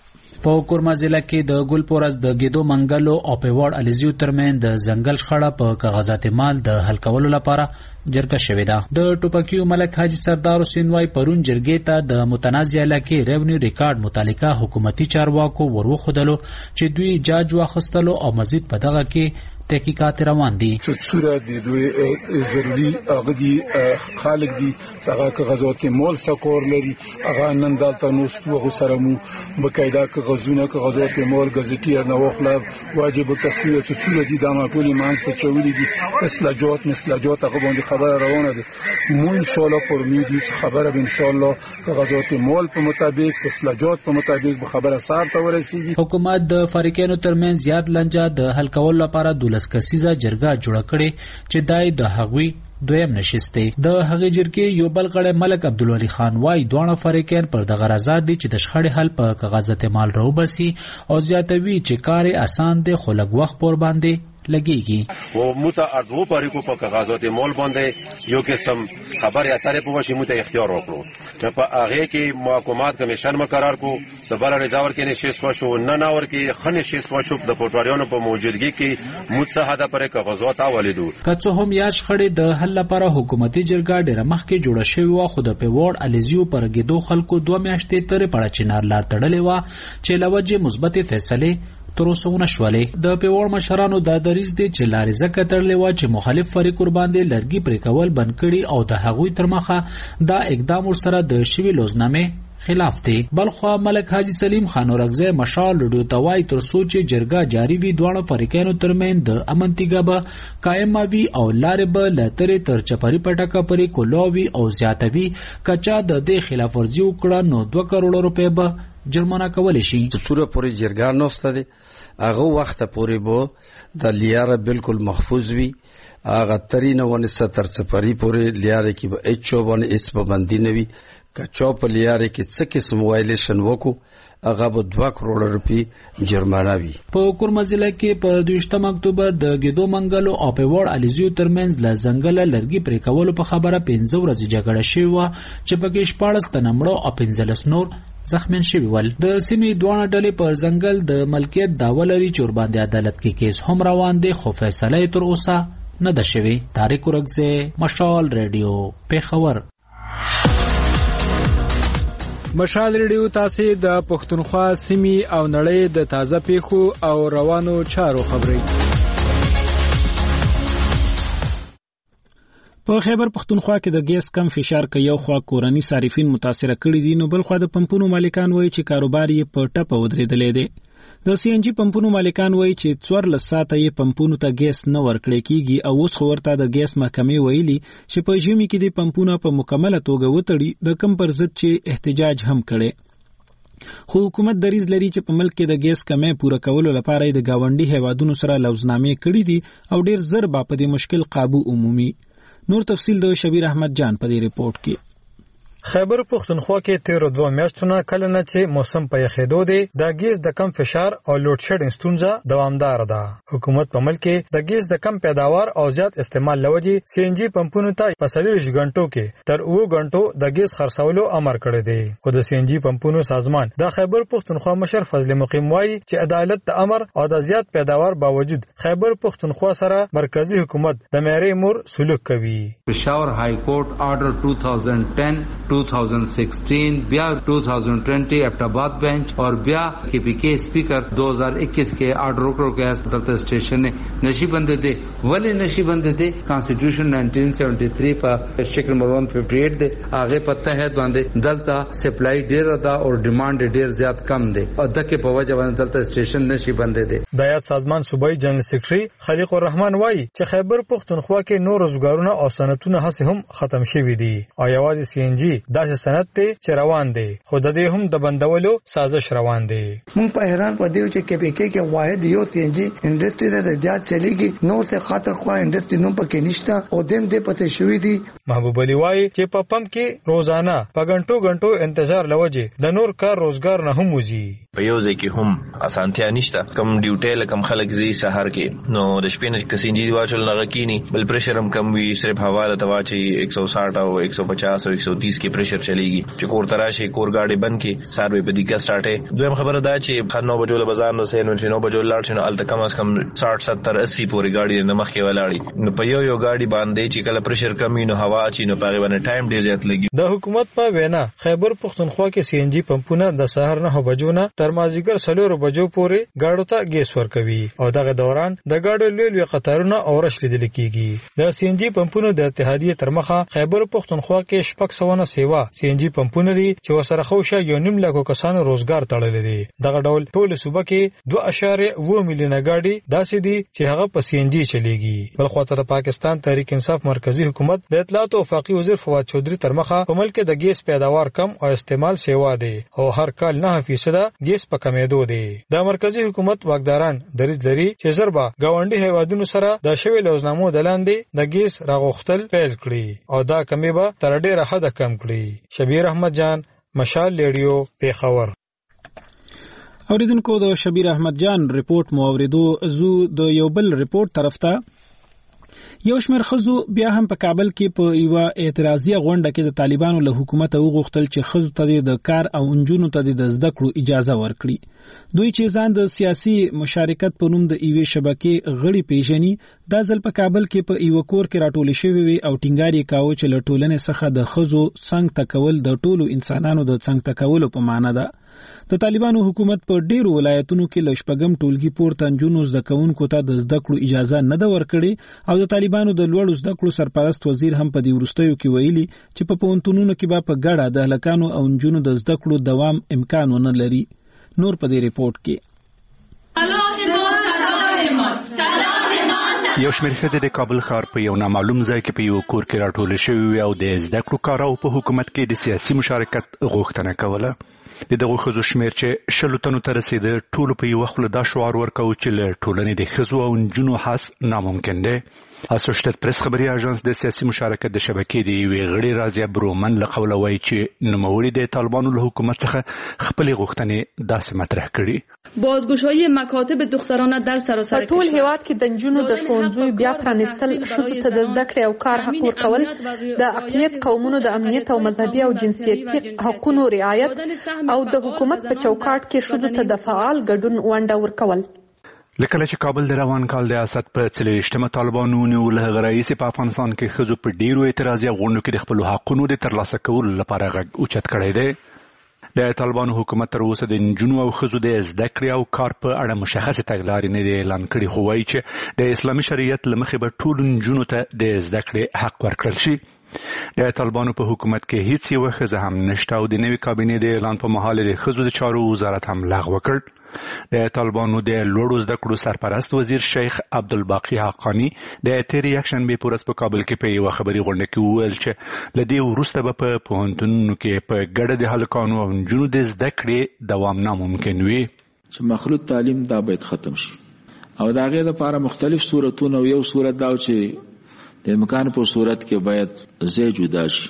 په کورما ضلع کې د ګلپورز د ګیدو منګلو او پیواړ علیزیو ترمن د ځنګل شخړه په کاغذات مال د حل کولو لپاره جرګه شوې ده. د ټوپکیو ملک حاجی سردار حسین وای پرون جرګې ته د متنازع علاقې ریونیو ریکارډ متعلقه حکومتي چارواکو وروخدلو چې دوی جاج واخستلو او مزید په دغه کې تحقیقات روان دي. صورت دی دوی ضروری هغه دي خالق دي هغه کاغذات کې مول سکور لري هغه نن دالته نو ستو سره مو بقاعده کاغذونه کاغذات مول غزټیر نو خلا واجب التصویر چې صورت دي د معقولي مانس ته چولې دي اصلاحات هغه باندې خبره روانه ده. مو ان شاء الله پر میدي خبره ان شاء الله کاغذات مول په مطابق اصلاحات په مطابق به خبره سار ته ورسیږي. حکومت د فریقینو ترمن زیات لنجه د حل کولو لپاره 12 کسیزه جرګه جوړه کړي چې دای د هغوی دویم نشسته. د هغې جرګې یو بل غړی ملک عبدالولي خان وای دوه فریقین پر دغه رضا دي چې د شخړې حل په کاغذات مال راوباسي او زیاتوي چې کار آسان دی خو لږ وخت پر باندې لګيږي. و موته اردو پاریکو په کاغذات مول باندې یو قسم خبر اترې په وشي موته اختیار وکړو چې په هغه کې محکمات کمیشن مقرر کو سباله رضاور کې نشست وشو نه ناور کې خنه نشست وشو د پټواریانو په موجودګي کې متصحده پر کاغذات اولیدو. که هم یاش خړې د حل لپاره حکومتي جرګه ډېر مخکې جوړه شوې و خو د پیواړ علیزیو پر ګیدو خلکو 2 میاشتې ترې پړه چنار لار تړلې و چې لوجه مثبت فیصله تر اوسه ونشولې. د پیواړ مشرانو د دریز دي چې لارې زکه تړلې و چې مخالف فریق باندې لرګي پرې کول بند کړي او د هغوی تر مخه دا اقدام ورسره د شوی لوزنامه خلاف دی. بلخو ملک حاجی سلیم خان اورغزی مشال رډیو توای تر سوچ جرګه جاری وی دوه فریقینو ترمن د امنتیګه به قائم وي او لارې به لترې تر چپری پټکه پرې کولوي او زیاتوي کچا د دې خلاف ورزي وکړه نو 2 کروڑ روپے به جرمانه کولی شي. څوره پورې جرګه نوسته دي هغه وخت پورې بو د لیاره بالکل محفوظ وي هغه ترینه ونه 70 چپری پورې لیاره کې به اچو باندې اس پابندي نه وي کچا په لیاره کې څه قسم وایلیشن وکړو هغه به 2 کروڑ روپی جرمانه وي. په کورما ضلع کې په 28 اکتوبر د ګیدو منګلو او پیواړ علیزیو ترمنځ له ځنګل لرګي پرې کولو په خبره 15 ورځې جګړه شوې و چې پکې 14 تنمړو او 15 نور زخمین شوی ول. د سیمې دوه ډلې پر ځنګل د ملکیت دعوه لري چې ور باندې عدالت کې کیس هم روان دي خو فیصله تر اوسه نه ده شوی. طارق ورغزی مشال ریډیو پیښور. مشال ریډیو تاسو د پښتونخوا سیمې او نړۍ د تازه پیښو او روانو چارو خبري. په خیبر پختونخوا کې د ګیس کم فشار کې یو خوا کورنی صارفین متاثر کړي دي نو بل خوا د پمپونو مالکان وایي چې کاروبار یې په ټپه ودرېدلې دی. د سی ان جی پمپونو مالکان وایي چې 14 ساعته یې پمپونو ته ګیس نه ورکړی کیږي او اوس خو ورته د ګیس محکمې ویلي چې په ژمي کې د پمپونو په مکمله توګه وتړي د کم پر ضد چې احتجاج هم کړي. خو حکومت دریز لري چې په ملک کې د ګیس کمې پوره کولو لپاره د گاونډي هیوادونو سره لوزنامې کړي دي او ډیر زر په دې مشکل قابو عمومي. نور تفصیل د شبیر احمد جان په دې ریپورت کې. خیبر پختونخوا کې تیر 2 میاشتونه کله نه چې موسم په یخېدو دی د ګیس د کم فشار او لوډ شیډینګ ستونزه دوامدار ده. حکومت په ملک کې د ګیس د کم پیداوار او زیات استعمال لوجي سی ان جی پمپونو ته په 40 غنټو کې تر 2 غنټو د ګیس خرڅولو امر کړی دی. خو د سی ان جی پمپونو سازمان د خیبر پختونخوا مشر فضل مقیم وایي چې عدالت د امر او د زیات پیداوار باوجود خیبر پختونخوا سره مرکزی حکومت د معیاري امور سلوک کوي. پېښور های کورټ آرډر 2010 2016 بیا 2020 एबटाबाद बेंच और ब्या केपीके स्पीकर 2021 के आर्डर को गैस दलता स्टेशन ने नशी बंदे दे वले नशी बंदे दे कॉन्स्टिट्यूशन 1973 पर शेक्ल नंबर 158 दे आगे पत्ता है बांधे दलता सप्लाई ढेर अदा और डिमांड ढेर ज्यादा कम दे और दके पवज बांधे दलता स्टेशन नशी बंदे दे. दयात साजमान सूबाई जनरल सेक्रेटरी खलीक الرحمن वाई چې خیبر پختونخوا کې نور روزګارونه او صنعتونه هڅه هم ختم شوي دي او یوازې سی ان جی داسې صنعت ته چې روان دي خو د دې هم د بندولو سازش روان دي. مونږ په حیران پدې چې KPK کې واحد یو سی ان جی انډستری د زیات چلیږي نور څه خاطر خو انډستری نوم پکې نشته او دیم دې پته شوې دي. محبوب علي وايي چې په پمپ کې روزانه په غنټو انتظار لوجي د نور کار روزګار نه هم وزي. په یو ځای کې هم اسانتیا نشته کم ډیوټي لکم خلک زی سحر کې نو د شپې نه کسین جی واچل نه غکینی بل پریشر هم کم وی صرف هوا د تواچي 160 او 150 او 130 کې پریشر چلیږي چې کور تراشه کور گاډي بند کې ساروي په دیګه سٹارټه دویم خبره دا چې خنو بجو له بازار نو سین 9 بجو لاړ شنو ال کم از کم 60 70 80 پورې گاډي نه مخ کې ولاړی نو په یو گاډي باندې چې کله پریشر کمی نو هوا چي نو پاره باندې ټایم ډیر زیات لګي. د حکومت په وینا خیبر پختونخوا کې سی ان جی پمپونه د سحر 9 بجو نه تر مازیګر 4 بجو پورې گاډو ته ګیس ورکوي او دغه دوران د گاډو لوی قطارونه اورش لیدل کیږي. د سی ان جی پمپونو د اتحادیه تر مخه خیبر پختونخوا کې شپږ سوونه سیوا سی ان جی پمپونه دي چې وسره خوشه 1.5 لک کسانو روزګار تړلې دي. دغه ډول ټول صوبه کې 2.2 میلیونه گاډي داسې دي چې هغه په سی ان جی چلیږي. بل خواته د پاکستان تحریک انصاف مرکزی حکومت د اطلاعات او وفاقي وزیر فواد چودري تر مخه په ملک د ګیس پیداوار کم او استعمال سیوا دي او هر کال 9% ګیس په کمیدو دي. د مرکزی حکومت واکداران دریځ لري چې زربا گاونډي هیوادونو سره د شوی لوزنامو دلاندې د ګیس راغوختل پیل کړي او دا کمی به تر ډیره حد کم کړي. شبیر احمد جان مشال ریډیو پیښور. اوریدونکو د شبیر احمد جان رپورت مو اوریدو. زو د یو بل رپورت طرف ته یو شمېر ښځو بیا هم په کابل کې په یوه اعتراضي غونډه کې د طالبانو له حکومته وغوښتل چې ښځو ته د کار او نجونو ته د زده کړو اجازه ورکړي. دوی چې ځان د سیاسي مشارکت په نوم د ایوې شبکې غړي پیژني دا ځل په کابل کې په یوه کور کې راټولې شوې وي او ټینګار یې کاوه چې له ټولنې څخه د ښځو څنګ تکول د ټولو انسانانو د څنګ تکولو په معنا ده. د طالبانو حکومت په ډیرو ولایتونو کې له شپږم ټولګي پورته نجونو زده کوونکو ته د زده کړو اجازه نه ده ورکړې او د طالبانو د لوړو زده کړو سرپرست وزیر هم په دې وروستیو کې ویلي چې په پوهنتونونو کې به په ګډه د هلکانو او نجونو د زده کړو دوام امکان ونه لري. نور په دې ریپورت کې یو شمېر ښځې د کابل ښار په یو نامعلوم ځای کې په یو کور کې راټولې شوې او د زده کړو کارو په حکومت کې د سیاسي مشارکت غوښتنه کوله. د دغو ښځو شمېر چې 100 تنو ته رسېده ټولو په یوه خوله دا شعار ورکوه چې له ټولنې د ښځو او نجونو حذف ناممکن دی. اسوشیتډ پریس خبري اژانس د سیاسي مشارکت د شبکې د یوې غړي رازیا برومن له قوله وایي چې نوموړي د طالبانو له حکومت څخه خپلې غوښتنې داسې مطرح کړي. بازگشایی مکاتب دخترانه در سراسر کشور. په ټول هیواد کې د نجونو د ښوونځیو بیا پرانیستل ښځو ته د زده کړې او کار حق ورکول د اقلیت قومونو د امنیت او مذهبي او جنسیتي حقوقو رعایت او د حکومت په چوکاټ کې ښځو ته د فعال ګډون ونډه ورکول. لکه چې کابل د روان کال د اسد په 40 طالبانو له هغه رئیس په افغانستان کې ښځو په ډیرو اعتراضي غونډو کې د خپل حقونو د ترلاسه کولو لپاره غږ اوچت کړی دی. د طالبانو حکومت تر اوسه د نجونو او ښځو د زده کړې او کار په اړه مشخصې تګلارې نه دی اعلان کړي خو وایي چې د اسلامي شریعت له مخې به ټولو نجونو ته د زده کړې حق ورکړل شي. د طالبانو په حکومت کې هیڅ یوه ښځه هم نشته او د نوي کابینې د اعلان په مهال د ښځو د چارو وزارت هم لغوه کړ. د طالبانو د لوړو زده کړو سرپرست وزیر شیخ عبدالباقی حقانی د تېرې یکشنبې په ورځ په کابل کې په یوه خبري غونډه کې وویل چې له دې وروسته به په پوهنتونونو کې په ګډه د هلکانو او نجونو د زده کړې دوام ناممکن وي. چې مخلوط تعلیم دا باید ختم شي او د هغې لپاره مختلف صورتونه او یو صورت دا چې د امکان په صورت کې باید ځای جدا شي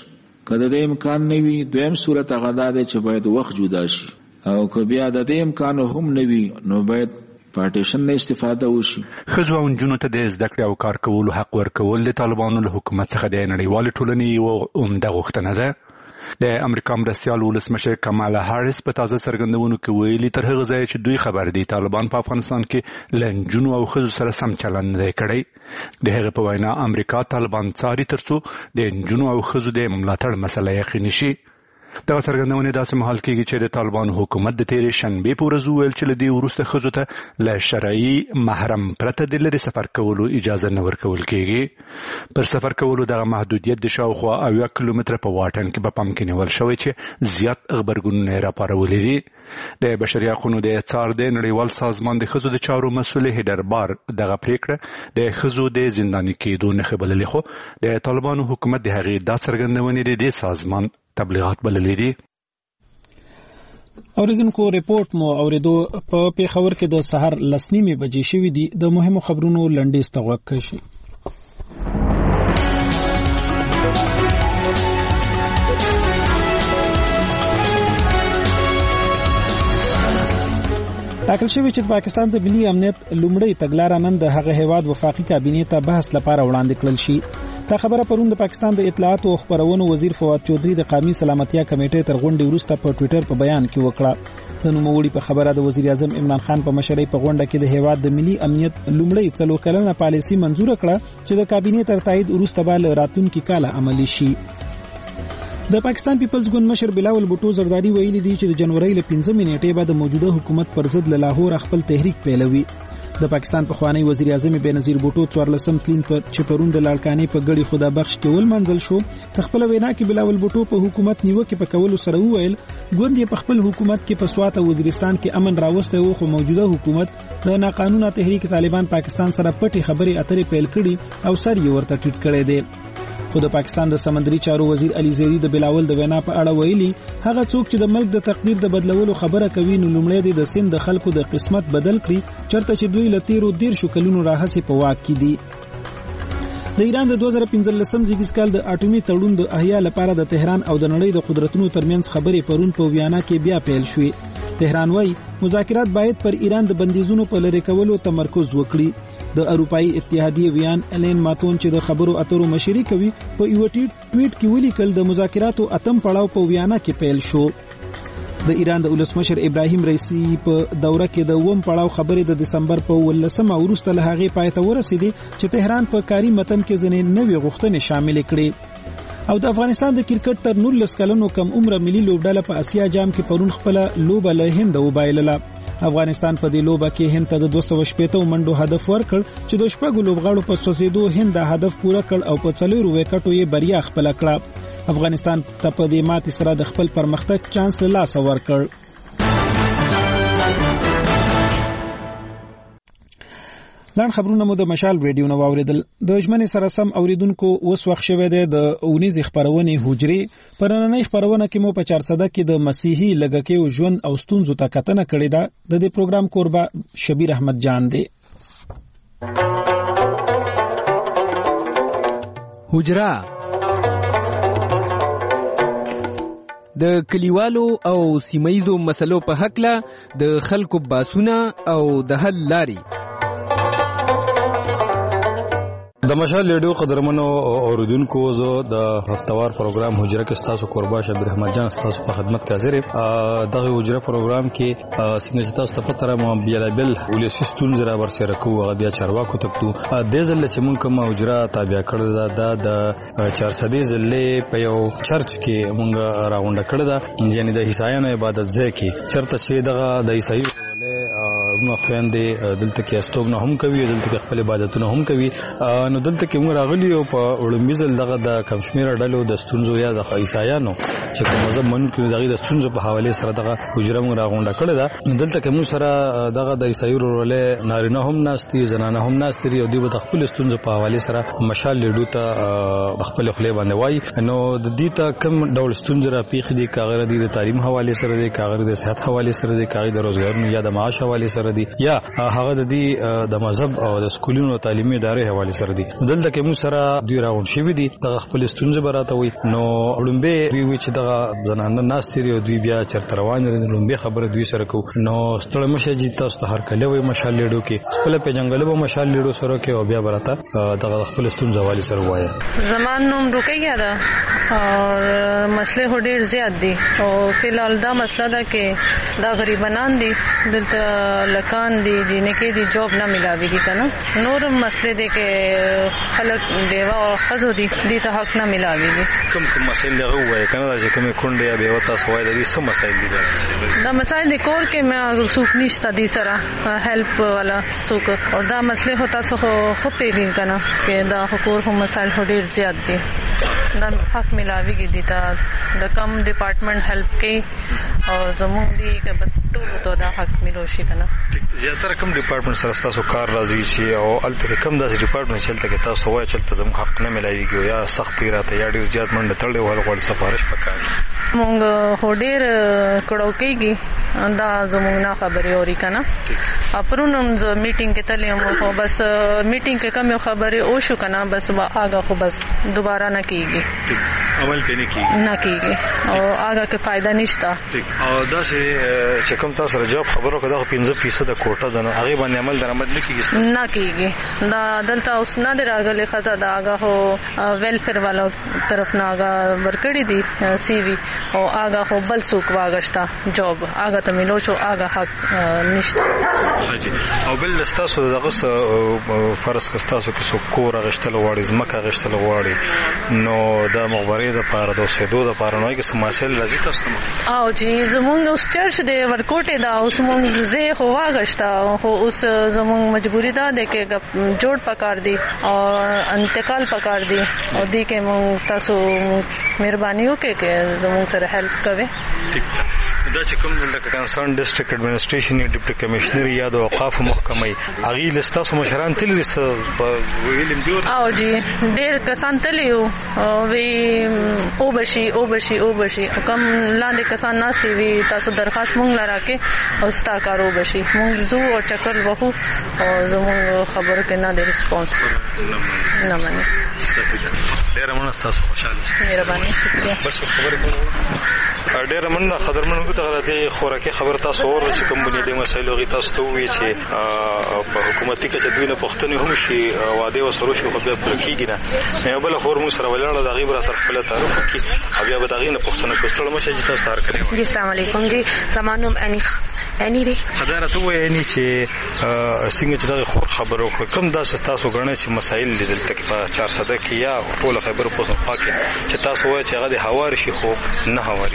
کله د امکان نه وي دویم صورت هغه دا دی چې باید وخت جدا شي او که بیا د دې امکان هم نه وي نو باید پارټیشن نه استفاده وشي. ښځو او نجونو ته د زده کړې او کار کولو حق ورکول د طالبانو له حکومت څخه د نړیوالې ټولنې یوه عمده غوښتنه ده. د امریکا مرستیال ولسمشر کمالا هاریس په تازه څرګندونو کې ویلي تر هغه ځایه چې دوی خبر دي طالبان په افغانستان کې له نجونو او ښځو سره سم چلند نه دی کړی. د هغې په وینا امریکا طالبان څاري ترڅو د نجونو او ښځو د ملاتړ مسله یقیني شي. دغه څرګندونې داسې مهال کېږي چې د طالبانو حکومت د تېرې شنبې په ورځ وویل چې له دې وروسته ښځو ته له شرعي محرم پرته د لرې سفر کولو اجازه نه ورکول کېږي. پر سفر کولو دغه محدودیت د شاوخوا 80 کیلومتره په واټن کې په پام کې نیول شوی چې زیات غبرګونونه یې راپارولي دي. د بشري حقونو د څار د نړیوال سازمان د ښځو د چارو مسؤل هیډر بار دغه پریکړه د ښځو د زنداني کېدو نښه بللې، خو د طالبانو حکومت د هغې دا څرګندونې د دې سازمان تبلیغات بللې دي. اوریدونکو ریپورت مو اوریدو په پیښور کې د سحر 10:30 بجې شوې دي. د مهمو خبرونو لنډیز ته غوږ کړئ. ټاکل شوی چې پاکستان د ملي امنیت لومړی تګلاره نن د هغه هیواد وفاقي کابینې ته بحث لپاره وړاندې کړل شي. دا خبره پرون د پاکستان د اطلاعات او خبرونو وزیر فواد چودھری د قومي سلامتیا کمیټې تر غونډې وروسته په ټوئیټر په بیان کې وکړه. د نوموړي په خبره د وزیر اعظم عمران خان په مشرۍ په غونډه کې د هیواد د ملي امنیت لومړی 4 کلنه پالیسي منزور کړه چې د کابینې تر تایید وروسته به راتلونکي کال عملی شي. د پاکستان پیپلز ګوند مشر بلاول بوټو زرداری ویلي دی چې د جنوري له 15 نیټې بعد د موجوده حکومت پر ضد له لاهور خپل تحریک پیلوي. د پاکستان په خوانی وزیر اعظم بنظیر بوټو 14 تلین پر چپرون د لالکانی په ګړي خدا بخش کې ول منزل شو. خپل وینا کې بلاول بوټو په حکومت نیوکه په کولو سره وویل ګوند په خپل حکومت کې په سوات او وزیرستان کې امن راوسته او خو موجوده حکومت د ناقانونه تحریک طالبان پاکستان سره پټي خبري اترې پیل کړي او سر یې ورته ټیټ کړی دی. خو د پاکستان د سمندري چارو وزیر علي زیدی د بلاول د وینا په اړه ویلي هغه څوک چې د ملک د تقدیر د بدلولو خبره کوي نو لومړی د سند د خلکو د قسمت بدل کړي چرته چې دوی له 13 کلونو راهسي په واک کې دي. د ایران د 2015 زیږیز کال د اټومي تړون د احیا لپاره د تهران او د نړۍ د قدرتونو ترمنځ خبرې پرون په ویانا کې بیا پیل شوې. تهران وايي مذاکرات باید پر ایران د بندیزونو په لری کولو تمرکز وکړي. د اروپאי اتحادیه ویان الین ماتون چې د خبرو اترو مشري کوي په یو ټویټ کې ولیکل د مذاکراتو اتم پړاو په ویانا کې پیل شو. د ایران د ولسمشر ابراهیم رئیسی په دوره کې د ووم پړاو خبرې د دسمبر په 18 وروسته له هغې پای ته ورسېدې چې تهران په کاري متن کې ځینې نوې غوښتنې شامل کړي. او د افغانستان د کرکټ تر 19 کلونو کم عمره ملي لوبډله په اسیا جام کې پرون خپل لوبه له هند وبایلله. افغانستان په دې لوبه کې هند ته د 280 منډو هدف ورکړ چې د شپږو لوبغاړو په سوسیدو هند د هدف پوره کړ او په 4 وکټو یې بریا خپل کړه. افغانستان ته په دې ماتې سره د خپل پرمختګ چانس له لاسه ورکړ. لاند خبرونه مو د مشال ریډیو نو اوریدل. د ژمنې سره سم اوریدونکو اوس وخت شوه د اونیز خبرونه حجرې پرننۍ خبرونه کې مو په 400 کې د مسیحي لګکې او ژوند او ستونزو ته کتنه کړې ده. د دې پروګرام کوربه شبیر احمد جان دی. حجره د کلیوالو او سیمایزو مسلو په حق له د خلکو باسونه او د حل لاري. د مشال ریډیو قدرمنو اوریدونکو زه د هفتوار پروګرام حجره کې تاسو قربا شبیر احمد جان تاسو په خدمت کې حاضر یم. دغه حجره پروګرام کې څنګه تاسو ته پته را مو بیلابل ولسی ستونزې را ورسره کوو هغه بیا چارواکو تکتو د ځل چې مونږ کوم حجره تابع کړل دا د 400 ځلې په یو چرچ کې مونږ راغونډه کړل دا یعنی د عیسایانو عبادت ځای کې چرته چې دغه د عیسایي نو خويندې دلته کې استوګنه هم کوي دلته کې خپل عبادتونه هم کوي. نو دلته کې موږ راغلي او په وړاندیز دغه د کمشمیر ډلو د ستونزو یا د عیسایانو چې کوم مذهب منونکو دغه د ستونزو په حواله سره دغه حجره موږ راغونډه کړې ده. دلته کې موږ سره دغه د عیسایي ورولې نارینه هم ناشتي زنانه هم ناشتي او دوی په خپل ستونزو په حواله سره مشال لیډو ته خپل خپل باندې وای. نو د دې ته کوم ډول ستونزې را پیښ دي کاغره دي د تعلیم حواله سره دي کاغره د صحت حواله سره دي کاغره د روزګار یا د معاش حواله سره سره دي یا هغه د دې د مذهب او د سکولونو تعلیمي ادارې حواله سره دي. دلته کې موږ سره دوی راغون شوی دي د خپل ستونزې براته وي. نو لومبه دوی چې دغه زنانه ناستری او دوی بیا چرته روان دي لومبه خبره دوی سره کو. نو ستړی مشه چې تاسو ته هر کله وي مشال لیډو کې خپل په جنگل به مشال لیډو سره کې او بیا براته دغه خپل ستونزې حواله سره وایي. زمان نوم رکیه ده او مسله هډیر زیات دي او فلال دا مسله ده کې دا غریبانان دي دلته لکان دي جنکه دي جاب نه ملاويږي کنه. نور مسله دي کې خلک دیوا او خزو دي ته حق نه ملاويږي. کوم مسائل دغه وایي کنه چې کومه کونډه یا بیوه تاسو وایي د دې سم مسائل دي دا مسائل د کور کې مې سوق نشته دي سره هیلپ والا سوق او دا مسله هو تاسو خو پیږي کنه کې دا حقوق هم مسائل ډیر زیات دي دا حق ملاويږي دي دا د کم ډپارټمنټ هیلپ کوي او زموږ دي چې بس ټول ته دا حق ملو شي کنه. زیاتره کم ډپارټمنټ سره تاسو کار راځي چې او الته کم داسې ډپارټمنټ چلته کې تاسو وایي چلته زموږ حق نه ملاويږي یا سختي راته یا ډیر زیات منډه تړلې ول سفارش پکاره مونږ هډیر کړو کېږي دا زموږ نه خبرې اوري کنه. اپرونم ز میټینګ کې تلې مو بس میټینګ کې کوم خبرې او شو کنه بس آگا خو بس دوباره نه کیږي عمل پې نه کیږي او آگا کې فائدہ نشته. او دا چې کوم تاسو رجاب خبرو کده 15% کوټه ده هغه باندې عمل درآمد نه کیږي دا دلته اوس نه راغلي خزا دا آگا هو ویلفیر والو طرف نه آگا ورکړی دي سی وی او آگا خو بل څوک واغشتا جاب آگا ته ملو شو آگا حق نشته. او بل تاسو دغه فرض کستاسو کې څوک کور غشتل غواړي زمکه غشتل غواړي نو دا مخبري د پاره د سیدو د پاره نوې کې سماسل راځي تاسو او چې زمونږ اوس چرچ دی ورکوټه دا اوس مونږ زه خو واغشتا خو اوس زمونږ مجبوری ده چې جوړ پکار دي او انتقال پکار دي او دې کې مونږ تاسو مهرباني وکړئ چې زمونږ سره هیلپ کوئ. دا چې کوم د کنسرن ډیسټریکټ اډمنسټریشن ډیپټي کمشنر یا د اوقاف محکمې هغه لستاسو مشران تل ویلم دی او جی ډیر کسان تلیو او وی او بشي کوم لاندې کسان ناسي وی تاسو درخواست مونږ لراکې او ستا کارو بشي مونږ زو او چکر وکړو او زموږ خبرو کې نه دی ریسپانس نه مانی ډیر مننه تاسو خوشاله مهرباني شکریہ. بس خبرې کوم ډیر مننه خبرمنو ته غلطه خوراکي خبر تاسو اور چې کوم بنیادی مسایلو غي تاسو ته وی چې په حکومتي کې چې دوی نه پښتني هم شي واده وسرو شي خو بیا پرکیږي نه بل خور مو سره ولاړه د غیبر سره خپل تعارف کی بیا به دغه نه پښتنه کوستل مشه چې تاسو تار کړی. جی السلام علیکم جی زمانوم اني دی حضرت وې اني چې څنګه چې دغه خور خبرو کوم دا تاسو غنه چې مسایل دي دلته په 400 کې یا ټول خبرو په پاکه چې تاسو وایي چې هغه د حوار شي خو نه حواري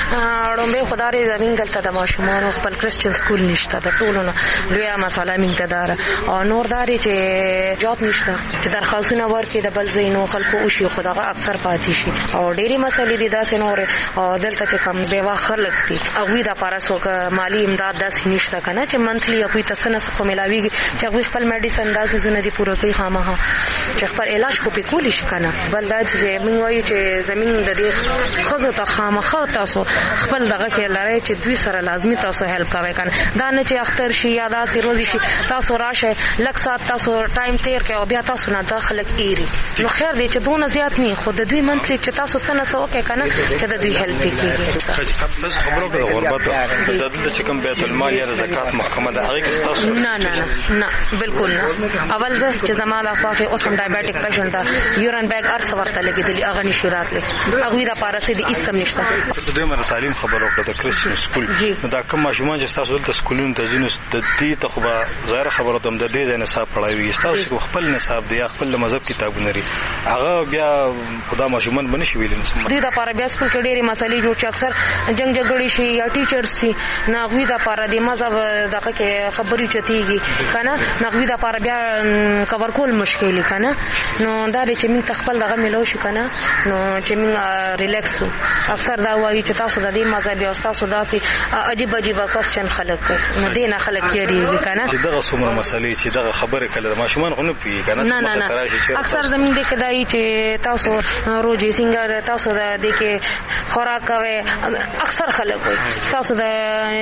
رومبه خدای زمين دلته د ماشومان خپل کرسچن سکول نشته د ټولونه لوی مسله مين دار او نور داري چې جاب نشته چې درخواستونه ورکړي د بل زینو خلکو او شي خدای اکثر پاتې شي او ډېری مسلې دي داسې نور او دلته چې کم بیوا خلک دي او وی د پاراسو مالی امداد داسې نشته کنه چې منثلی کوئی تسنه خو ملاويږي چې غوي خپل میډیسن داسې زونه دي پوره کوي خامخا چې خپل علاج خو په کولی شي کنه بل دا چې موږ وایو چې زمين د دې خزو ته خامخا تاسو خپل دغه کې لري چې دوی سره لازمي تاسو هیلپ کوي کنه دا نه چې اختر شي یا داسې روزي شي تاسو راشه لک سات تاسو ټایم تیر کې او بیا تاسو نه داخله کیری نو خیر دی چې دونه زیات نه خو د دوی منثلی چې تاسو څنګه سو کې کنه چې د دوی هیلپ کیږي. بس خبرو کې غربت د دې چې کوم بیت المال یا زکات محکمه ده هغه کې تاسو نه بالکل نه اول ځکه چې زماده خواږه اوس هم ډایابټیک پیشنټ دا یورین بیگ ارث ورته لګیدلی اغه نشی راتله هغه د پارسه دي اسم نشته. د دې مر تعلیم خبرو کې د کرسچن سکول دا کوم ماشومان چې تاسو دلته سکولونو ته ځینو د دې ته خو به ظاهر خبره ده د دې ځای نصاب پړاوي تاسو خپل نصاب دی خپل مذهب کتابونه لري هغه بیا خدا ماشومان بنشي ویل نه دې د پاره بیا سکول کې ډېری مسلې جوړ چې اکثر جنگ جګړې شي یا ټیچرز شي ناغوی د پاره د مذهب دغه کې خبري چتيږي کنه ناغوی د پاره بیا کور کول مشکل کنه نو دا چې موږ تخپل دغه ملو شو کنه نو چې موږ ریلیکس اکثر دا وایي چې تاسو د دې مذهب او تاسو داسې عجیب کوېسچن خلک نو دینه خلک یې کنه دغه څومره مسلې چې دغه خبره کله ماشومان غو نه پی کنه نه اکثر زمين دې کدای چې تاسو روزي څنګه تاسو د دې کې خوراک کوي اکثر خلک وایي تاسو د منځونه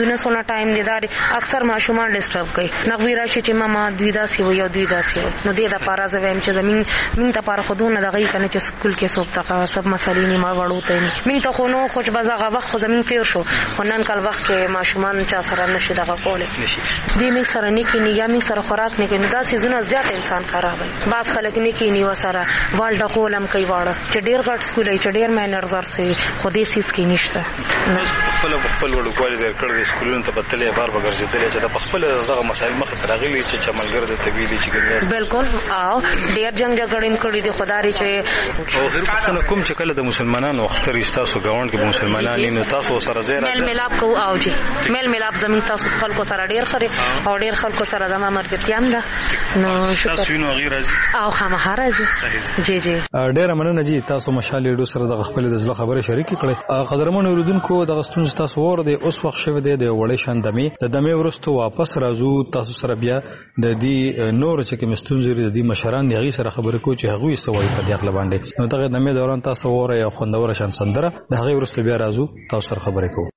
وینسونه ټایم دی دا اکثر ماشومان ډیسټرب کوي نغوی راشي چې ماما دوی داسې وي او دوی داسې وي نو دې د پاره زویم چې زمين مين ته پاره خودونه دغه کنه چې سکول کې سوب تاقه سب مسلې نه ما وړو ته مين ته خو نو خوش بازغه وخت خو زمين تیر شو خو نن کال وخت کې ماشومان چا سره نشي دغه کوله دې می سره نه کې نه یا می سره خوراک نه کې دا سيزونه زیات انسان خرابوي باز خلک نه کې نیو سره والډه کولم کوي واړه چې ډیر غټ سکول ای چې ډیر مینرز ورسي خو دې سیس کې نشته خپل وړوکوالي ځای کړی سکولونو ته بتلې بار بغرځېدلې چې د خپل دغه مسایل مخ ته راغلي چې چملګر د طبيعي چې ګرځي بالکل او ډیر جنگ جګړې کړې دي خدای چې او غیر پښتنه کوم چې کله د مسلمانانو وختري تاسو غاوند کې مسلمانان نه تاسو سره زیات مل ملاب کو او جی مل ملاب زمين تاسو خلکو سره ډیر خري او ډیر خلکو سره زما مرګتيام ده نو شکر تاسو نو غیر راځي او خامخا راځي جی جی ډیر مننه جی تاسو مشال ډو سره د خپل د ځله خبره شریک کړې قدرمن اوردونکو د غستون تاسو ور دی اوس وخت شوه دی د وړې شاندمي د دمه ورستو واپس راځو تاسو سره بیا د دې نور چې کوم ستونزې د دې مشران دی غي سره خبرې کو چې هغه یې سوي په دې اخلا باندې نو دغه دمه دوران تاسو وره یا خوندور شان سندره د هغه ورستو بیا راځو تاسو سره خبرې کو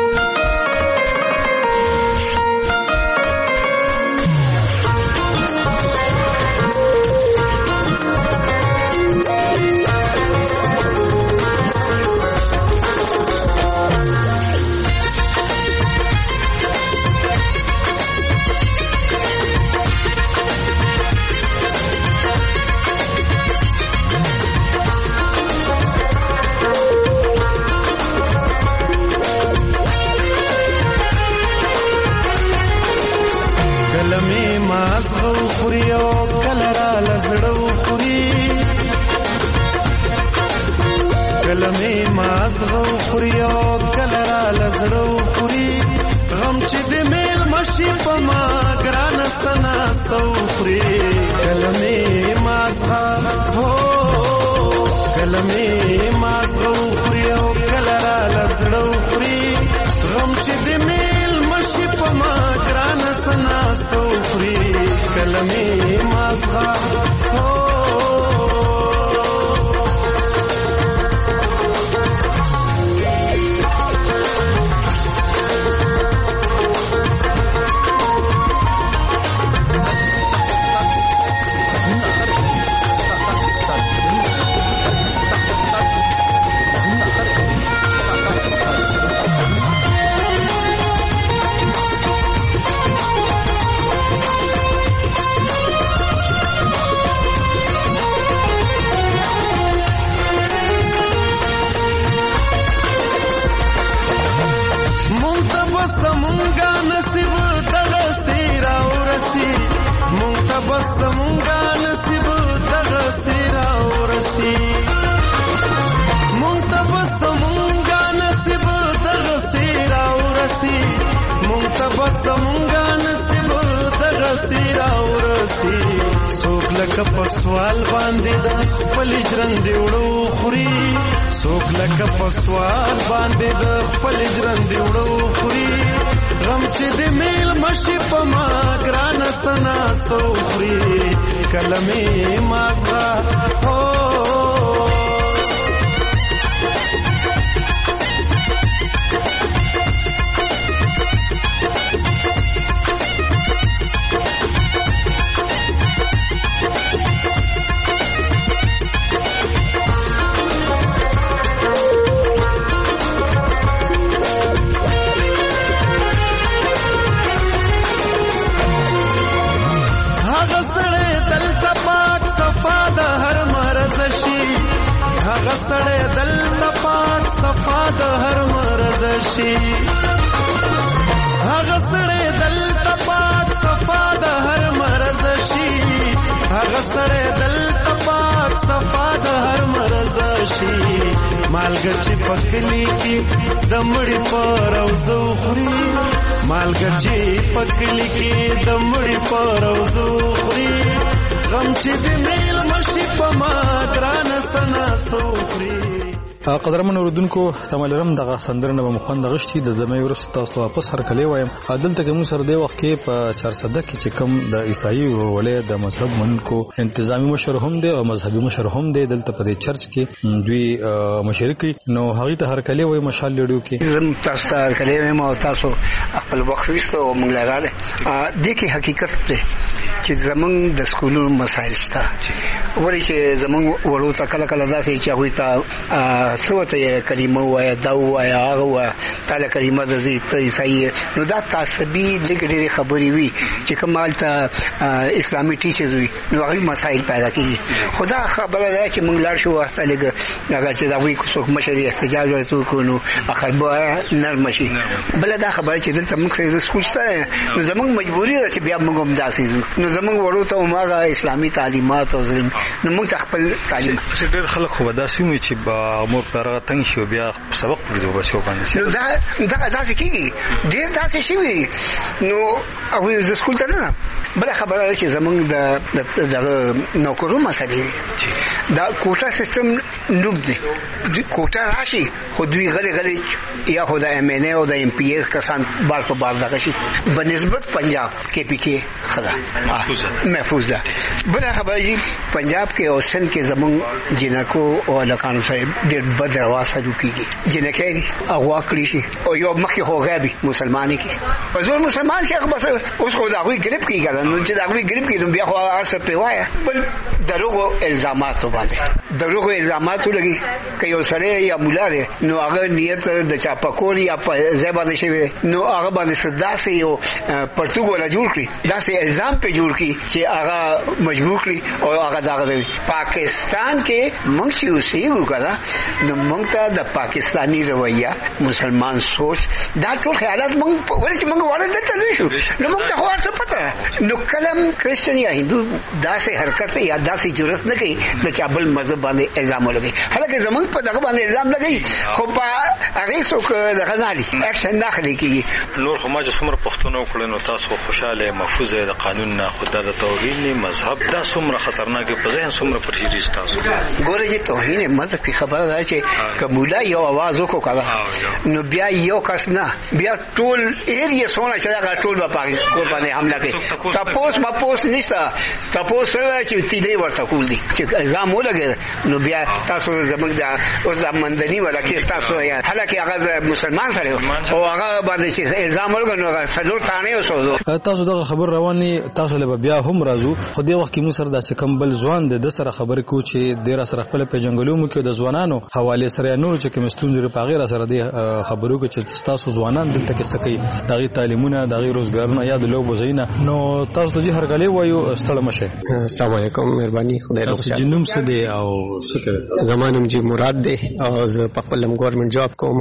لکه په سوال باندې د خپل ژوند وړو خوري څوک لکه په سوال باندې د خپل ژوند وړو خوري غم چې د میل مشي په ما ګران سنا سوخري کلمې ماغه هو هغه سړی دلته پاک صفا د هر مرز شي هغه سړی دلته پاک صفا د هر مرز شي هغه سړی دلته پاک صفا د هر مرز شي مالګه چې پکلی کې د مړي پر اوزو خوري مالګه چې پکلی کې د مړي پر اوزو خوري غم چې د میل مشي په ما ګران سنا سوخري قدرمن اوردونکو تمالرم دغه سندرنه به مخوند غشتي د دمه ورسته تاسو واپس هرکلی وایم عادل ته کوم سره دی وخت کې په 400 کې چې کوم د عیسائی ولې د مذهب منکو انتظامی مشر هم دی او مذهبي مشر هم دی دلته په دې چرچ کې دوی مشرکی نو هغه ته هرکلی وای مشال لډو کې زم تاسو ته هرکلی وایم او تاسو خپل وخت وستو موږ لراله د کې حقیقت ته چې زمونږ د سکولونو مسایل شته ورې چې زمونږ ورو ته کله کله داسې چې هغه ته سوته کلمه وای دا وای هغه تعالی کلمه د عیسائی نو دا تعصبي لګړي خبري وي چې کمال ته اسلامي ټیچرز وي نو هغه مسایل پیدا کیږي خدا خبره ده چې موږ لار شو واسطه لګ هغه چې دا وی څوک مشري احتجاج ورته کوو اخر به نرم شي بل دا خبره چې دلته موږ سره سکول شته نو زموږ مجبوری ده چې بیا موږ هم داسې نو زموږ ورو ته ماغه اسلامي تعلیمات او ظلم نو موږ خپل تعلیم ډېر خلک خو داسې وي چې با مور پر تنګ شي بیا سبق پرځو بشو باندې نو دا داسې کیږي ډېر داسې شي نو او د سکول ته نه بل خبره چې زموږ د نوکرو مسلې دا کوټا سیستم نوب دی کوټا راشي خو دوی غلي یا خو د ام ان او د ام پی ایس کسان بار په بار دغه شي بنسبت پنجاب کې پی کې خدا محفوظ ده بل خبره پنجاب کې او سند کې زموږ جنکو او لکانو صاحب ډېر بد رواسه کیږي جنکې اغوا کړی شي او یو مخکې هو غابي مسلمانې کې په زور مسلمان شي بس اوس خو دا غوي ګریپ کیږي نو چې دا غوي ګریپ کې نو بیا خو ارسه پیوایا بل دروغ الزامات باندې دروغ الزامات لګي کې یو سره یا مولا دی نو هغه نیت د چاپکول یا په زبانه شي نو هغه باندې صداسه یو پرتګول جوړ کړي داسې الزام په جوړ کړي چې هغه مجبور کړي او هغه داغه پاکستان کې موږ چې اوسېږو کړه نو موږ ته د پاکستانی رویه مسلمان سوچ دا ټول خیالات موږ ولې چې موږ وړاندې دلته نشو نو موږ ته خو څه پته نو کلم کرسچن یا هندو داسې حرکت یا داسې جرأت نه کوي د چابل مذهب باندې الزام لګي حالکه زمونږ په دغه باندې الزام لګي خو په هغه څوک دغه نالي اکشن داخلي کیږي نور خو ما چې څومره پښتون وکړي نو تاسو خوشاله محفوظ د قانون نه خود د توهین مذهب دا څومره خطرناک په ځین څومره پرهیز تاسو ګوره چې توهین مذهب کی خبره ده چې کمولا یو आवाज وکړه نو بیا یو کس نه بیا ټول ایریا سونه چې دا ټول په باندې حمله کوي تاسو ما پوس نشته تاسو سره چې تیلې ورته کول دي چې الزام ولګي نو بیا تاسو زموږ د اوس د مندنی ولا کې تاسو یا حالکه هغه مسلمان سره او هغه باندې چې الزام ولګي نو څلور ثانیه وسو تاسو دغه خبر رواني تاسو له بیا هم راځو خو دې وخت کې مو سره د کمبل ځوان د سره خبرې کو چې ډیر سره خپل په جنگلونو کې د ځوانانو حواله سره نور چې کوم ستونزې په غیر سره د خبرو کې چې تاسو ځوانان دلته کې سکی دغه تعلیمونه دغه روزګارونه یا د لوب زینا نو تاسو ته هر غلې وایو ستړم شه السلام علیکم مهرباني خدای دې خوشاله جنوم څه دی او شکر زمانم جی مراد دی او زه په خپلم ګورنمنت جاب کوم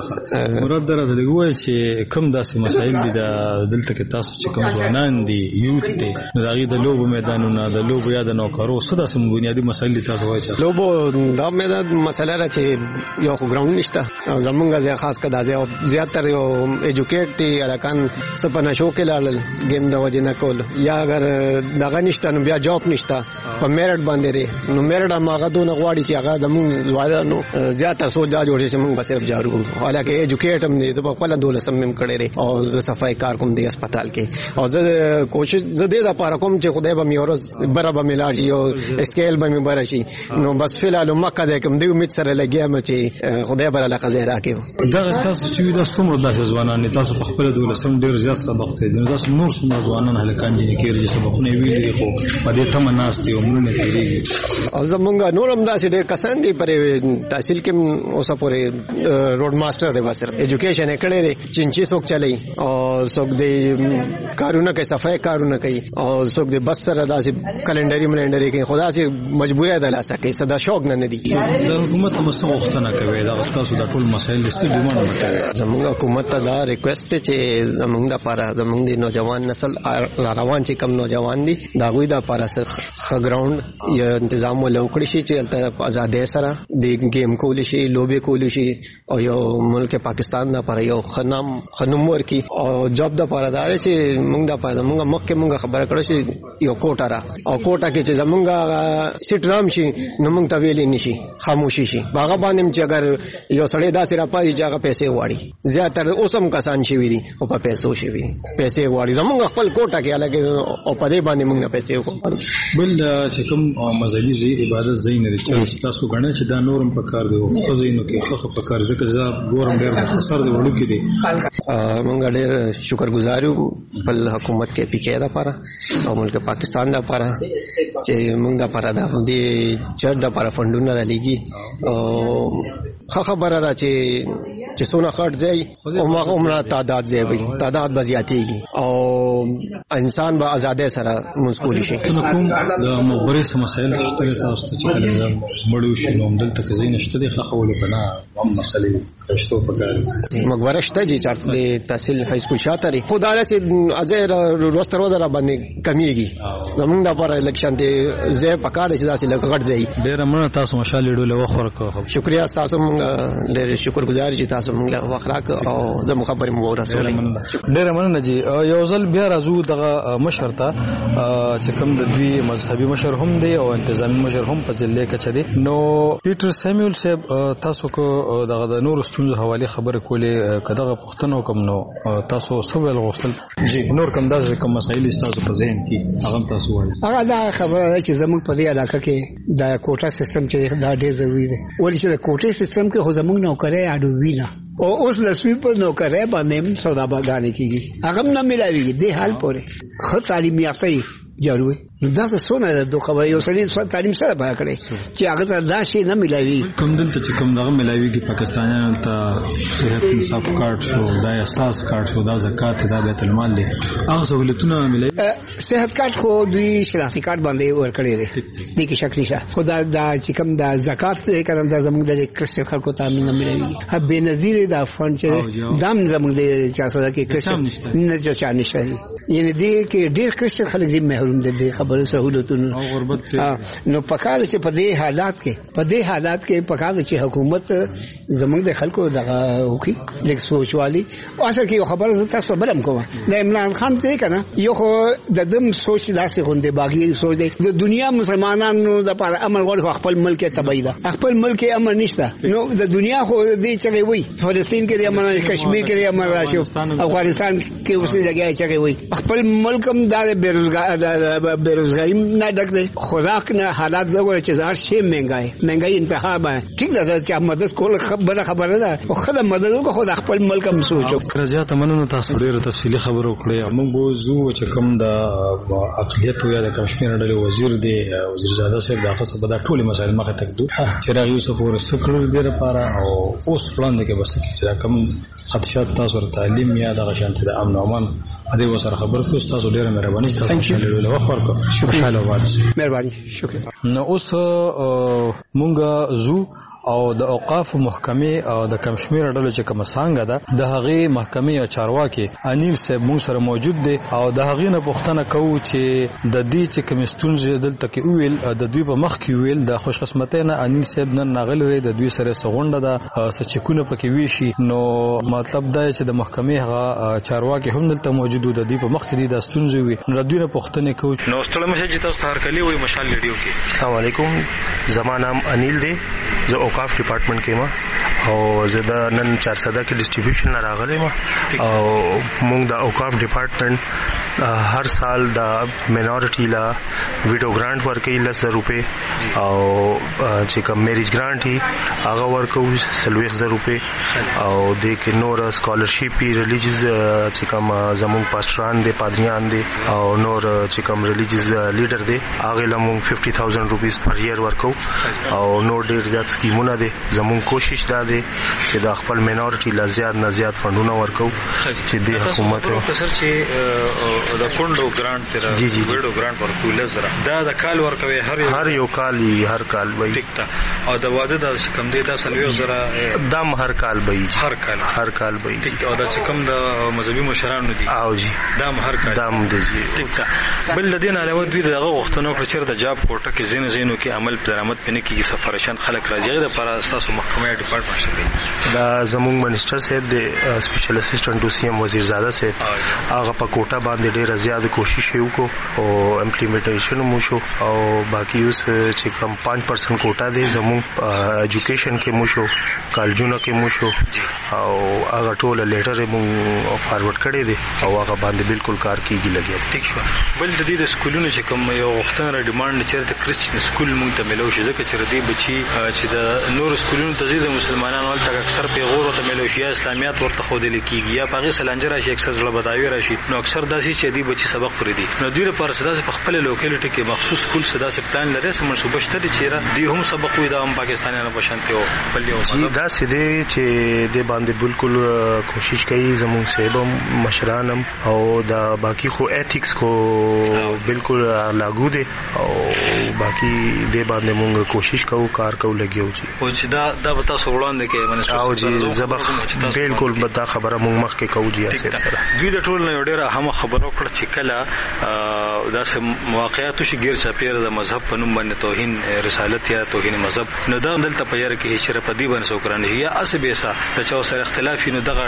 مراد درته لګوي چې کوم داسې مسایل دي د دلته کې تاسو چې کوم ځوانان دي یوت دي دغه د لوب میدانونو د لوب یا د نوکرو څه داسې بنیادی مسایل دي تاسو وایي لوب دا میدان مسله را چې یو ګراوند نشته او زمونږ ځای خاص کدا ځای زیاتره یو ایجوکیټ دي الکان سپنا شو کې لاړل گیم د وجه نه کول یا اگر دغه نشته نو بیا جاب نشته په میرټ باندې لري نو میرټ هغه دونه غواړي چې هغه د مونږ وایانو زیاتره سوچ دا جوړي چې مونږ صرف جارو حالکه ایجوکیټ هم دي په خپل دولت سم کړي لري او زه صفای کار کوم دی هسپتال کې او زه کوشش زه دې د پاره کوم چې خدای به میورز برابر ملاړي یو اسکیل به مبر شي نو بس فلال مکه د کوم دی امید سره لګیا م چې خدای بر له خزه راکې دا تاسو چې د څومره د ځوانان تاسو په خپل دولت سم ډیر زیات سبق ته دي تاسو نور څومره ځوانان هلکان دي چې سبقونه ویلي خو په دې تم ناست یو عمرونه تیریږي او زمونږ نور هم داسې ډېر کسان دي پر تحصیل کې اوسه پورې روډ ماستر دی بس ایجوکیشن کړي دي چینچي څوک چلای او څوک دې کارونه کوي صفای کارونه کوي او څوک دې بس سره داسې کلندري کوي خدا سي مجبوری ده لاسه کوي صدا شوق نه دي د حکومت مستغوښتنه کوي دا تاسو د ټول مسایل ستې ډیمانډ وکړي زمونږ حکومت ته دا ریکوست چې زمونږ لپاره زمونږ د نوجوان نسل روان چې کم نوجوان دي دا غوي د پارسه خګراوند یا تنظیم ولوکړي شي چې آزادۍ سره د گیم کول شي لوبي کول شي او یو ملک پاکستان د پر یو خنوم ورکی او جاب د پاره دا چې موږ د پاره موږ مخکې موږ خبره کړو چې یو کوټه را او کوټه کې چې زمونږ سیټ رام شي نو موږ ته ویلې نشي خاموشي شي باغه باندې چې اگر یو سړی داسې را پای چې هغه پیسې واړي زیاتره اوسم کسان شي وي او په پیسو شي وي پیسې واړي زمونږ خپل کوټه کې الګ او په دې باندې موږ پیسې وکړو بل چې کوم مذهبي زی عبادت زین لري تاسو غواړئ چې دا نورم په کار دی او زینو کې خو په کار ځکه چې ګورم ډېر مختصر دی وړو کې دی موږ ډېر شکرګزار یو خپل حکومت کې پی کې دا پاره او ملک پاکستان دا پاره چې موږ دا پاره دا دې چر دا پاره فندونه را لګي او خبره را چې څونه خرج ځای او ما عمره تعداد ځای وي تعداد بزیاتېږي او انسان به آزادۍ سره منسکول شي کوم د مبارزه مسایل شته تاسو ته چې کله مړو شي نو دلته کې زین شته د خولو بنا هم مسلې شته په کار مګوره شته چې چارت تحصیل های سکول شاته لري خدای چې ازیر روستر ودره باندې کمیږي زمونږ د پر الیکشن دی زه پکاره چې داسې لګړ ځای ډېر مننه تاسو مشال ډول وخور کو شکریا تاسو مونږ ډېر شکرګزار چې تاسو مونږ وخراک او زه مخبر مو ورسولې ډېر مننه جی یو ځل بیا راځو دغه مشر ته چې کوم د دوی مذهبي مشر هم دی او انتظامی مشر هم په ځلې کې چي دي نو پیټر سیمویل صاحب تاسو کو دغه د نور ستونزو حواله خبره کولې کداغه پښتنو کوم نو تاسو سوال غوښتل جی نور کوم داسې کوم مسایل تاسو په ذهن کې هغه تاسو وایي هغه دا خبره چې زموږ په دې علاقه کې دا کوټا سیستم چې دا ډېر ضروری دی ولې چې دا کوټا سیستم کې خو زموږ نوکرې اډو وینا او اوس لسوي پر نوکرې باندې سوداګرانه کیږي هغه نه ملایوي دې حال پورې خو تعلیم یافته جوړوي نو دا څونه د دوه خبرې یو سړي تعلیم سره بیا کړی چې هغه ته دا شی نه ملایوي کوم دلته چې کوم دغه ملایوي کې پاکستانیانو ته صحت انصاف کارت شو دا احساس کارت شو دا زکات دا بیت المال دی هغه سہولتونه ملایوي صحت کارت خو دوی شناختی کارت باندې ورکړی دی د کې شک نشه خدا دا چې کوم دا زکات کړه دا زموږ د کرسچن خلکو ته نه ملایوي هب به نظیر دا فن چې دام زموږ د 400 کې کرسچن نه چا نشه یعنی دې کې ډېر کرسچن خلک دې محروم دي خبره سہولتونو نو پکاله چې په دې حالات کې پکاله چې حکومت زموږ د خلکو دغه وکي لیک سوچوالي او اصل کې خبره تاسو بلم کوم د عمران خان ته کنه یو خو د دم سوچ داسې غونډه باغی سوچ دی د دنیا مسلمانانو د پر امر غوړ خپل ملک تبعید خپل ملک امر نشته نو د دنیا خو دې چغي وي فلسطین کې د امر کشمیر کې د امر راشو افغانستان کې اوس لګای چغي وي خپل ملک هم د بیروزګاری نه ډک دی خوراک نه حالات زغور چې هر شی مهنګای انتها به ټیک ده چې مدد کول خبره ده او خدای مدد وکړو خو خپل ملک هم سوچو رضایت مننه تاسو ډیره تفصیلی خبرو کړې موږ به زو چې کوم د اقلیت یا د کشمیر ډلې وزیر دی وزیر زاده صاحب دغه څه په ټولي مسایل مخه تکدو چې راغی یوسف ورسکړو ډیره لپاره او اوس پلان دی کې بس چې کوم خدشات تاسو تعلیم یا د غشانت د امن او امان ا دې وسره خبر کوم تاسو ډیره مهرباني تاسو له وخت ورکو خوشاله واده مهرباني شکر نو اوس مونږه زو او د اوقاف محکمه او د کمشمیر ډلو چې کوم څنګه ده د هغه محکمه یا چارواکي انیل صاحب مون سره موجود دي او د هغه نه پوښتنه کوو چې د دې چې کوم ستونزې دلته کې ویل د دوی په مخ کې ویل د خوش قسمتانه انیل صاحب نن ناغلري د دوی سره سغونډه ده سچکونه پکې وی شي نو مطلب دا چې د محکمه هغه چارواکي هم دلته موجود دي د دوی په مخ کې د ستونزې وي نو د دوی نه پوښتنه کوو نو ستړي مشه چې تاسو هر کلی وي مشال لیډیو کې السلام علیکم زما نام انیل دی زه اوقاف ډپارټمنټ کې ما او زه د نن 400 کې ډیسټریبیوشن راغلی ما او موږ د اوقاف ډپارټمنټ هر سال د مینورټي لا ویډیو ګرانټ ورکوي 10,000 روپے او چې کوم میریج ګرانټ هي هغه ورکوي 30,000 روپے او د کې نور سکالرشپ ریلیجیز چې کوم زموږ پاستران دي پادریان دي او نور چې کوم ریلیجیز لیډر دي هغه لمون 50,000 روپیز پر ایئر ورکو او نور ډیر زیات سکیمونه دي زموږ کوشش دا دی چې د خپل مینورټي لا زیات نه زیات فندونه ورکو چې د حکومت پروفیسور چې د کونډو ګرانټ تر ویډو ګرانټ ورکول زره دا د کال ورکوي هر یو کال وي ټیک او د واده د کم دی دا سلوي زره دم هر کال وي هر کال وي ټیک او دا چې کم د مذهبي مشرانو دي او جی دم هر کال دم دي ټیک بل د دین علاوه دوی دغه وختونو په چیر د جاب کوټه کې زینو کې عمل درآمد پنه کې سفارشان خلک راځي د پر اساسو محکمه ډپارټمنټ شته دا زموږ منسٹر صاحب د سپیشل اسسټنټ ټو سی ام وزیر زاده صاحب هغه په کوټه باندې ډېر زیات کوشش وکړو او امپلیمنټیشن مو شو او باقي اوس چې کم 5% کوټه دی زموږ ایجوکیشن کې مو شو کالجونو کې مو شو او هغه ټول لیټر مو فارورډ کړی دی او هغه باندې بالکل کار کیږي لګیا ټیک شو بل د دې سکولونو چې کوم یو وختونه ډیماند چیرته کریسچن سکول مونږ ته ملو شي ځکه چې ردی بچي چې د نور سکولونو ته زیاده مسلمانانو ولته اکثر پیغور ته ملو شي اسلامیات ورته خو دي کیږي یا پاغي سلنجر راشي اکثر ځله بداوی راشي نو اکثر داسي چې دی بچي سبق پرې دي نو دوی لپاره سداسه په خپل لوکیلیټي کې مخصوص سکول سداسه پلان لري سم منصوبه شته چې دی هم سبق وي د پاکستانیانو په شانته او بل یو دا سده چې د باندې بالکل کوشش کوي زموږ صاحب مشرانم او دا باقی خو ایتھکس کو بالکل لاګو دي او باقی د باندې موږ کوشش کوو کار کوو لګیو چې او چې دا به تاسو وړاندې کې او جی زبر بالکل دا خبره موږ مخ کې کوو جی اساس سره دوی د ټول نه ډیره هم خبرو کړ چې کله داسې مواقعاتو شي غیر چاپیر د مذهب په نوم باندې توهین رسالت یا توهین مذهب نو دا دلته په یاره کې چې په دې باندې سوکرانه یا اسبېسا د چا سره اختلاف نو دغه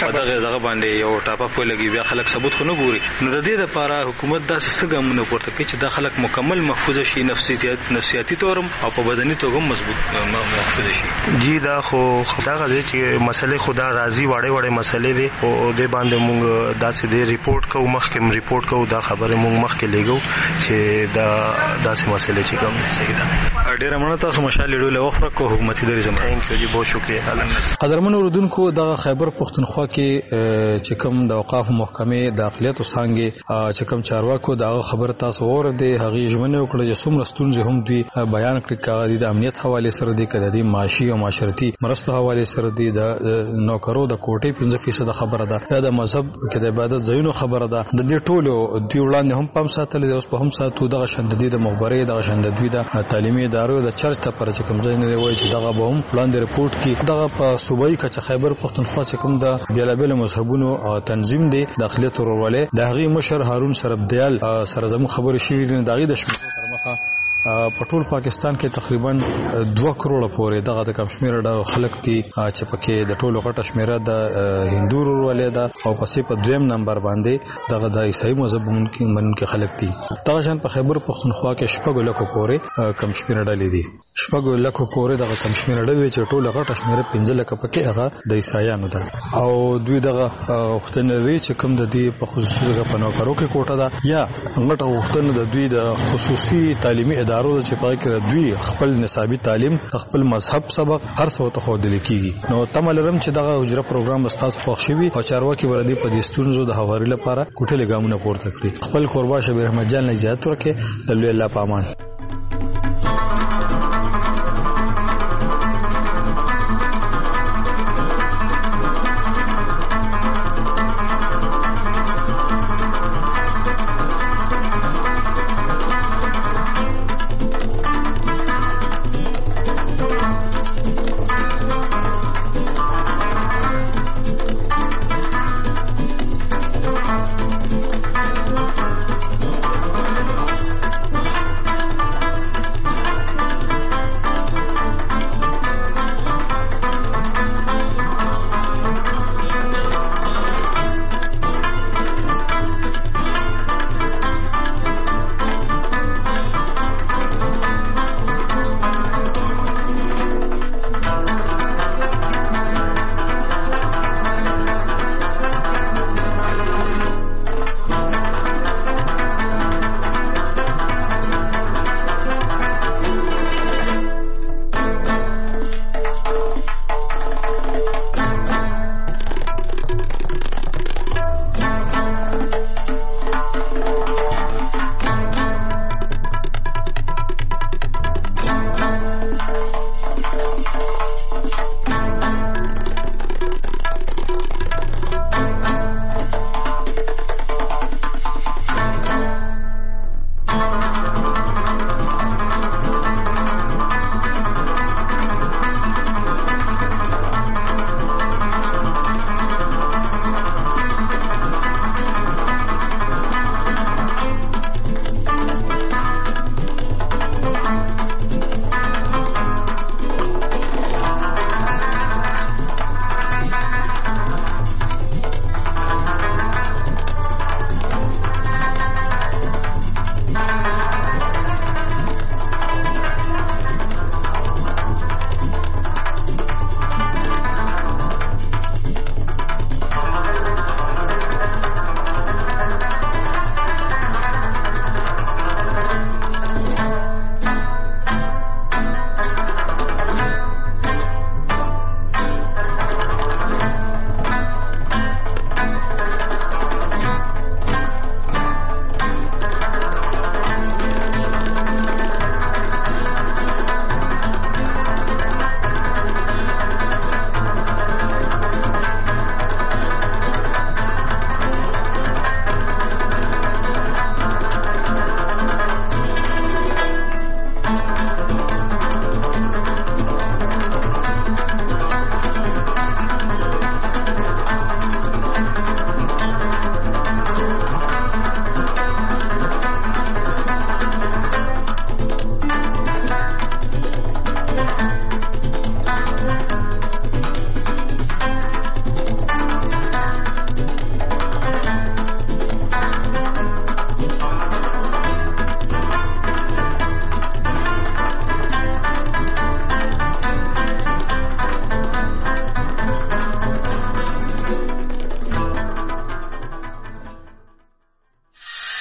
باندې یو ټاپه په لګي بیا خلک ثبوت خو نه ګوري نو د دې لپاره حکومت داسې څه ګامونه پورته کوي چې د خلک مکمل محفوظ شي نفسیاتي تورم او په بدني توګه مضبوط محفوظ شي جی دا خو دغه دي چې مسلې خدا راضي وړې مسلې دي او د باندې موږ داسې دی ریپورت کوو مخکې ریپورت کوو دا خبره موږ مخکې لګو چې دا داسې مسلې چې کوم صحیح ده ډېر مننه تاسو مشال له وخت کو حکومتي درې زموږ ثانک یو جی بہت شکریہ قدرمن اوردونکو د خیبر پختونخوا کې چې کوم د اوقاف محکمې د اقلیت څنګه چې کوم چارواکو دا خبر تاسو اور دی هغه ژمنه وکړه چې څومره ستونزې هم دوی بیان کړي کاغذي د امنیت حواله سره دی کړه د معاشي او معاشرتي مرستو حواله سره دی د نوکرو د کوټې 15% خبره ده د مذهب کې د عبادت ځایونو خبره ده د دې ټولو دی وړاندې هم پام ساتل دي اوس په هم ساتو دغه شنددي د مخبري دغه شنددوی د تعلیمي ادارو د چرچ ته پر چې کوم ځای نه وایي چې دغه به هم وړاندې رپورت کې دغه په صوبایي کچه خیبر پختونخوا چې کوم د بیلابل مذهبونو تنظیم دی داخليت ورولې د هغه مشر هارون سربدیال سره زمو خبرې شوې دي دغه د شمول پر مخه په ټول پاکستان کې تقریبا 2 کروڑ پورې دغه د کشمیر د خلک دي چې پکې د ټولو غټه شمیره د هندو ورولې ده او پسې په دویم نمبر باندې دغه د عیسائی مذهب منونکي خلک دي دغه شان په خیبر پختونخوا کې شپږ لکه پورې کشمیر ډلې دي شپږ لکه پورې دغه کشمیر ډلې چې ټولو غټه شمیره 15 لکه پکې هغه د عیسایانو ده او دوی دغه وختنري چې کوم د دې په خصوصي دغه پنوکرو کې کوټه ده یا غټه وختنه د دوی د خصوصي تعلیمي ادارو چې پای کې دوی خپل نصابي تعلیم خپل مذهب سبق هر څه ته خو دل کیږي نو تملرم چې دغه حجره پروګرام استاد خوښوي او چارواکي وردی په دستورونو د حوارې لپاره کوټه لګامونه پورته کړی خپل قربا شبیر احمد جان له اجازه ورکړي د الله پامان